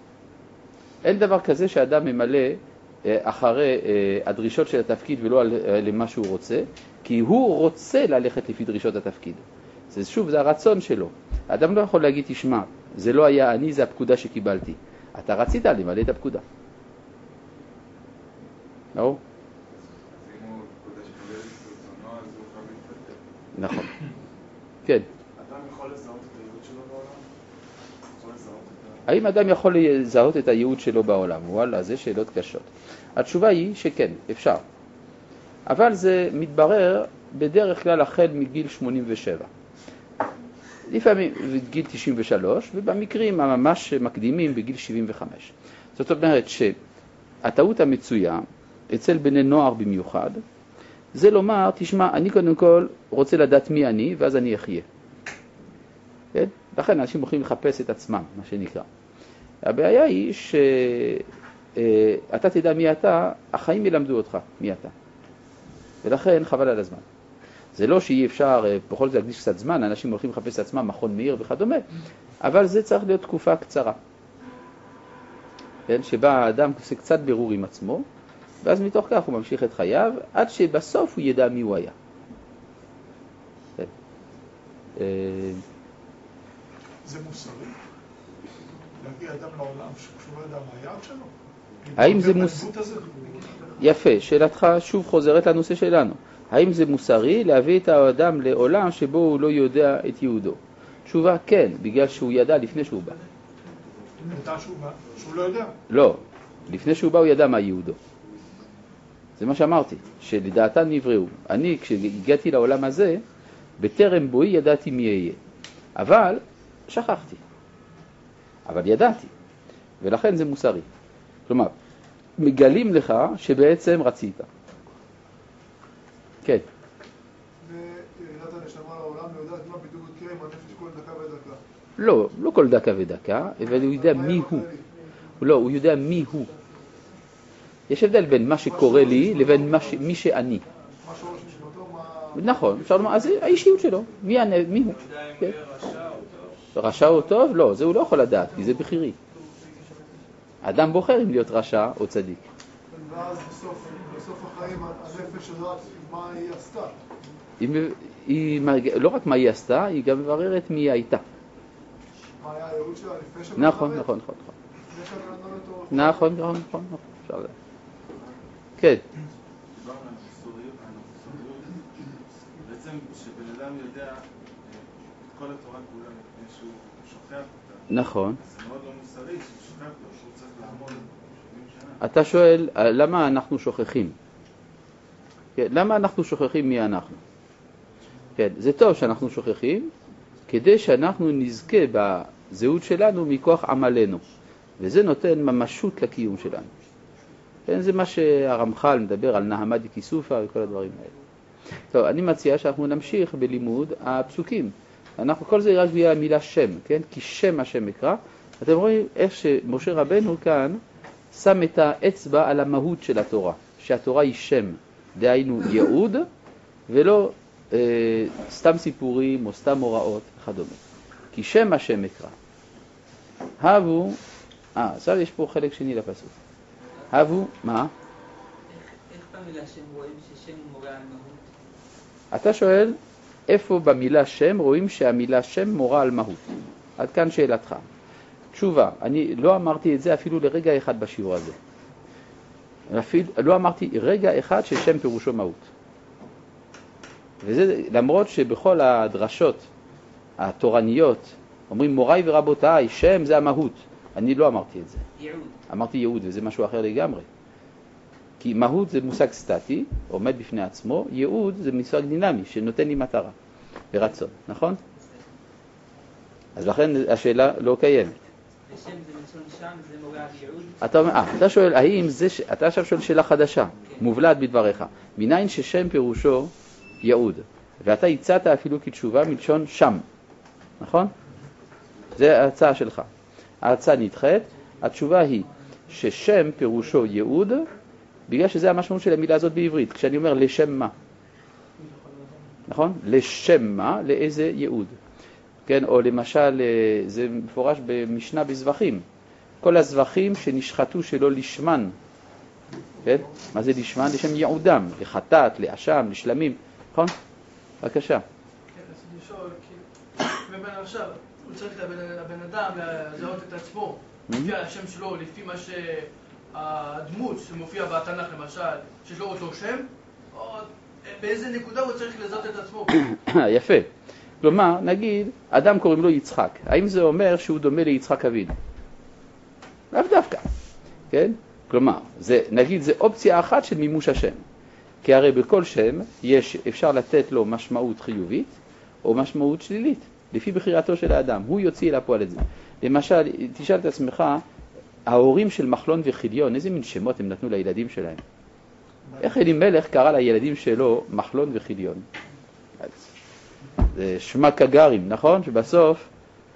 אין דבר כזה שאדם ממלא אחרי הדרישות של התפקיד ולא למה שהוא רוצה, כי הוא רוצה ללכת לפי דרישות התפקיד. זה שוב, זה הרצון שלו. האדם לא יכול להגיד, תשמע, זה לא היה אני, זה הפקודה שקיבלתי. אתה רצית למלא את הפקודה. לא? נכון. כן. אדם יכול לזהות את הייעוד שלו בעולם? יכול לזהות את ה... האם אדם יכול לזהות את הייעוד שלו בעולם? וואלה, זה שאלות קשות. התשובה היא שכן, אפשר. אבל זה מתברר בדרך כלל החל מגיל שמונים ושבע. לפעמים בגיל תשעים ושלוש, ובמקרים הממש מקדימים בגיל שבעים וחמש. זאת אומרת שהטעות המצויה, אצל בני נוער במיוחד, זה לומר, תשמע, אני קודם כל רוצה לדעת מי אני, ואז אני אחיה. כן? לכן אנשים הולכים לחפש את עצמם, מה שנקרא. הבעיה היא שאתה תדע מי אתה, החיים ילמדו אותך מי אתה. ולכן חבל על הזמן. זה לא שאי אפשר בכל זה להקדיש קצת זמן, אנשים הולכים לחפש את עצמם, מכון מאיר וכדומה, אבל זה צריך להיות תקופה קצרה. כן? שבה האדם עושה קצת בירור עם עצמו, ואז מתוך כך הוא ממשיך את חייו, עד שבסוף הוא ידע מי הוא היה. זה מוסרי? להביא אדם לעולם שהוא לא יודע מה היעד שלו? האם זה מוסרי? יפה, שאלתך שוב חוזרת לנושא שלנו. האם זה מוסרי להביא את האדם לעולם שבו הוא לא יודע את יהודו? תשובה, כן, בגלל שהוא ידע לפני שהוא בא. ידע שהוא בא? שהוא לא יודע? לא, לפני שהוא בא הוא ידע מה יהודו. זה מה שאמרתי, שלדעתן נבראו. אני, כשהגעתי לעולם הזה, בטרם בואי ידעתי מי אהיה. אבל שכחתי. אבל ידעתי. ולכן זה מוסרי. כלומר, מגלים לך שבעצם רצית. כן. וידעת הנשמה לעולם, ויודעת מה בדיוק יקרה עם הנפש כל דקה ודקה. לא, לא כל דקה ודקה, אבל הוא יודע מי הוא. לא, הוא יודע מי הוא. יש הבדל בין מה שקורה לי לבין מי שאני. מה שורש נשמתו, מה... נכון, אפשר לומר, אז האישיות שלו, מי הוא? רשע או טוב? לא, זה הוא לא יכול לדעת, כי זה בחירי. האדם בוחר אם להיות רשע או צדיק. ואז בסוף, בסוף החיים הנפש יודעת מה היא עשתה. היא, היא, לא רק מה היא עשתה, היא גם מבררת מי היא הייתה. מה היה הייעוד שלה לפני שלה? נכון, נכון, נכון. נכון, נכון, נכון, אפשר לדעת. כן. דיברנו על המוסריות, בעצם שבן אדם יודע את כל התורה כולה לפני שהוא שוכח אותה. נכון. זה מאוד לא מוסרי שהוא שוכח לו, שהוא צריך לעמוד שבעים שנה. אתה שואל, למה אנחנו שוכחים? כן, למה אנחנו שוכחים מי אנחנו? כן, זה טוב שאנחנו שוכחים, כדי שאנחנו נזכה בזהות שלנו מכוח עמלנו. וזה נותן ממשות לקיום שלנו. כן, זה מה שהרמח"ל מדבר על נהמה דקיסופה וכל הדברים האלה. טוב, אני מציע שאנחנו נמשיך בלימוד הפסוקים. אנחנו, כל זה רק בגלל המילה שם, כן? כי שם השם מקרא. אתם רואים איך שמשה רבנו כאן שם את האצבע על המהות של התורה. שהתורה היא שם, דהיינו ייעוד, ולא אה, סתם סיפורים או סתם הוראות וכדומה. כי שם השם מקרא. הבו, אה, עכשיו יש פה חלק שני לפסוק. הבו, מה? איך, איך במילה שם רואים ששם הוא מורה על מהות? אתה שואל, איפה במילה שם רואים שהמילה שם מורה על מהות? עד כאן שאלתך. תשובה, אני לא אמרתי את זה אפילו לרגע אחד בשיעור הזה. אפילו, לא אמרתי רגע אחד ששם פירושו מהות. וזה למרות שבכל הדרשות התורניות אומרים מוריי ורבותיי, שם זה המהות. אני לא אמרתי את זה. ייעוד. אמרתי ייעוד, וזה משהו אחר לגמרי. כי מהות זה מושג סטטי, עומד בפני עצמו, ייעוד זה מושג דינמי, שנותן לי מטרה ורצון, נכון? אז לכן השאלה לא קיימת. ושם זה מצון שם, זה מורה על ייעוד? אתה אומר, אה, אתה שואל, האם זה, ש... אתה עכשיו שואל שאלה חדשה, מובלעת בדבריך. מניין ששם פירושו ייעוד, ואתה הצעת אפילו כתשובה מלשון שם, נכון? זה ההצעה שלך. ההצעה נדחית, התשובה היא ששם פירושו ייעוד, בגלל שזה המשמעות של המילה הזאת בעברית, כשאני אומר לשם מה. נכון? לשם מה, לאיזה ייעוד. כן, או למשל, זה מפורש במשנה בזבחים. כל הזבחים שנשחטו שלא לשמן. כן? מה זה לשמן? לשם ייעודם, לחטאת, לאשם, לשלמים. נכון? בבקשה. כן, רציתי לשאול, כי בבן עכשיו, הוא צריך לבן אדם לזהות את עצמו, לפי השם שלו, לפי מה שהדמות שמופיע בתנ"ך למשל, שיש לו אותו שם, או באיזה נקודה הוא צריך לזהות את עצמו. יפה. כלומר, נגיד, אדם קוראים לו יצחק. האם זה אומר שהוא דומה ליצחק אבינו? לאו דווקא. כן? כלומר, זה, נגיד, זה אופציה אחת של מימוש השם. כי הרי בכל שם יש, אפשר לתת לו משמעות חיובית או משמעות שלילית, לפי בחירתו של האדם. הוא יוציא אל הפועל את זה. למשל, תשאל את עצמך, ההורים של מחלון וחיליון, איזה מין שמות הם נתנו לילדים שלהם? איך אלימלך קרא לילדים שלו מחלון וחיליון? זה שמה כגרים, נכון? שבסוף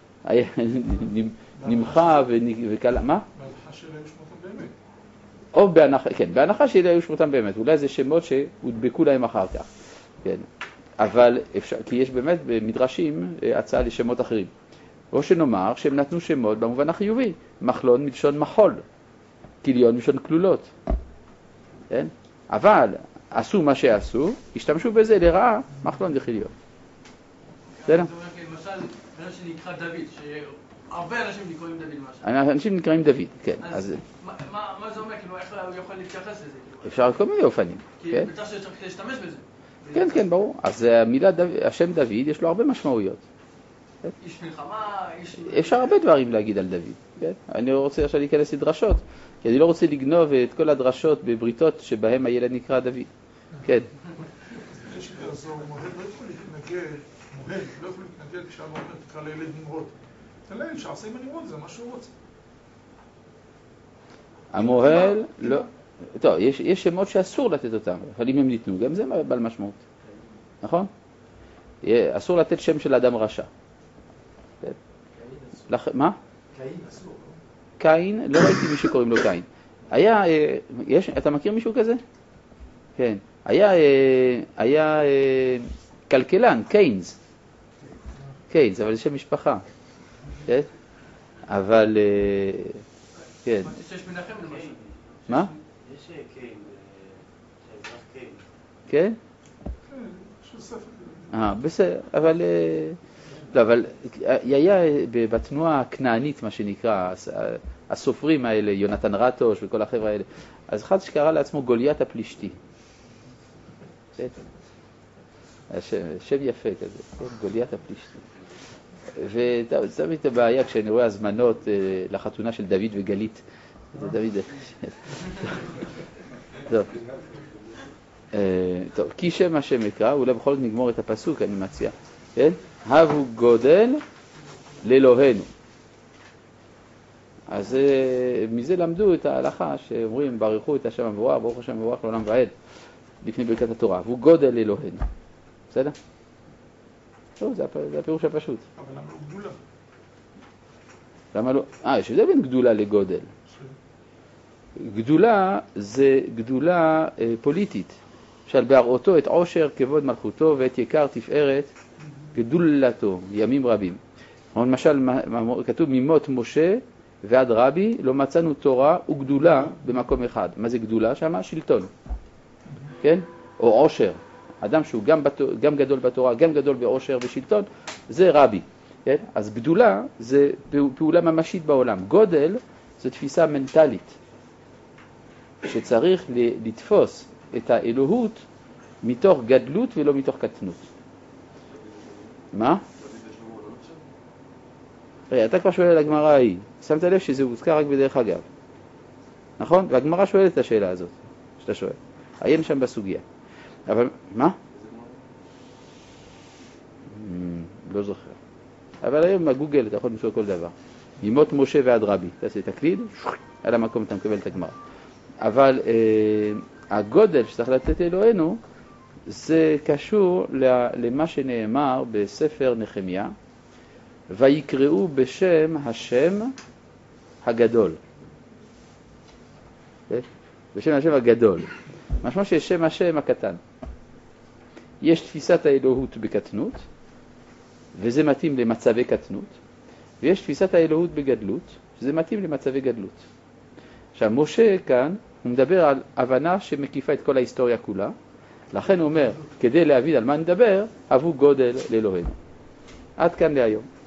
נמחה וקלה, מה? בהנחה שאלה היו שמותם באמת. או בהנחה, כן, בהנחה שאלה היו שמותם באמת. אולי זה שמות שהודבקו להם אחר כך. כן. אבל אפשר, כי יש באמת במדרשים הצעה לשמות אחרים. או שנאמר שהם נתנו שמות במובן החיובי. מחלון מלשון מחול, כיליון מלשון כלולות. כן? אבל עשו מה שעשו, השתמשו בזה לרעה, מחלון דחיליות. בסדר? זאת אומרת, למשל, בן שנקרא דוד, שהרבה אנשים נקראים דוד למשל. אנשים נקראים דוד, כן. אז מה זה אומר? כאילו, איך הוא יכול להתייחס לזה? אפשר כל מיני אופנים. כי בטח שצריך להשתמש בזה. כן, כן, ברור. אז המילה, השם דוד, יש לו הרבה משמעויות. איש מלחמה, איש... אפשר הרבה דברים להגיד על דוד. כן? אני רוצה עכשיו להיכנס לדרשות, כי אני לא רוצה לגנוב את כל הדרשות בבריתות שבהם הילד נקרא דוד. כן. יש לי לעזור, מוהל לא יכול להתנגד, מוהל לא יכול להתנגד כשהמוהל תקרא לילד נמרוד. תן לילד שעשה עם הנמרוד, זה מה שהוא רוצה. המוהל, לא... טוב, יש, יש שמות שאסור לתת אותם, אבל אם הם ניתנו, גם זה בעל משמעות. נכון? אסור לתת שם של אדם רשע. לח... מה? קין אסור. קין, לא ראיתי מישהו קוראים לו קין. היה, יש, אתה מכיר מישהו כזה? כן. היה, היה כלכלן, קיינס. קיינס, אבל זה שם משפחה. כן? אבל, כן. יש מנחם למשל. מה? יש קיין, שהאזרח קיין. כן? כן, יש ספר. אה, בסדר, אבל... לא, אבל היה בתנועה הכנענית, מה שנקרא, הסופרים האלה, יונתן רטוש וכל החבר'ה האלה, אז אחד שקרא לעצמו גוליית הפלישתי. שם יפה כזה, גוליית הפלישתי. ותמיד הבעיה כשאני רואה הזמנות לחתונה של דוד וגלית, זה דוד... טוב. טוב, כי שם השם יקרא, אולי בכל זאת נגמור את הפסוק, אני מציע. כן? הבו גודל לאלוהינו. אז מזה למדו את ההלכה שאומרים ברכו את השם המבורך, ברוך השם המבורך לעולם ועד, לפני ברכת התורה. הבו גודל לאלוהינו. בסדר? טוב, זה, זה הפירוש הפשוט. אבל למה לא גדולה? למה לא? אה, יש הבדל בין גדולה לגודל. גדולה זה גדולה אה, פוליטית. למשל, בהראותו את עושר כבוד מלכותו ואת יקר תפארת גדולתו, ימים רבים. למשל, כתוב ממות משה ועד רבי לא מצאנו תורה וגדולה במקום אחד. מה זה גדולה? שמה שלטון. כן? או עושר. אדם שהוא גם, בתור, גם גדול בתורה, גם גדול בעושר ושלטון, זה רבי. כן? אז גדולה זה פעולה ממשית בעולם. גודל זה תפיסה מנטלית. שצריך לתפוס את האלוהות מתוך גדלות ולא מתוך קטנות. מה? אתה כבר שואל על הגמרא ההיא. שמת לב שזה הוזכר רק בדרך אגב. נכון? והגמרא שואלת את השאלה הזאת, שאתה שואל. עיין שם בסוגיה. אבל, מה? לא זוכר. אבל היום בגוגל אתה יכול למצוא כל דבר. ממות משה ועד רבי. תעשה תקליד, על המקום אתה מקבל את הגמרא. אבל אה, הגודל שצריך לתת אלוהינו, זה קשור למה שנאמר בספר נחמיה, ויקראו בשם השם הגדול. בשם השם הגדול. משמע ששם השם הקטן. יש תפיסת האלוהות בקטנות, וזה מתאים למצבי קטנות, ויש תפיסת האלוהות בגדלות, שזה מתאים למצבי גדלות. עכשיו, משה כאן, הוא מדבר על הבנה שמקיפה את כל ההיסטוריה כולה, לכן הוא אומר, כדי להבין על מה נדבר, הבו גודל לאלוהינו. עד כאן להיום.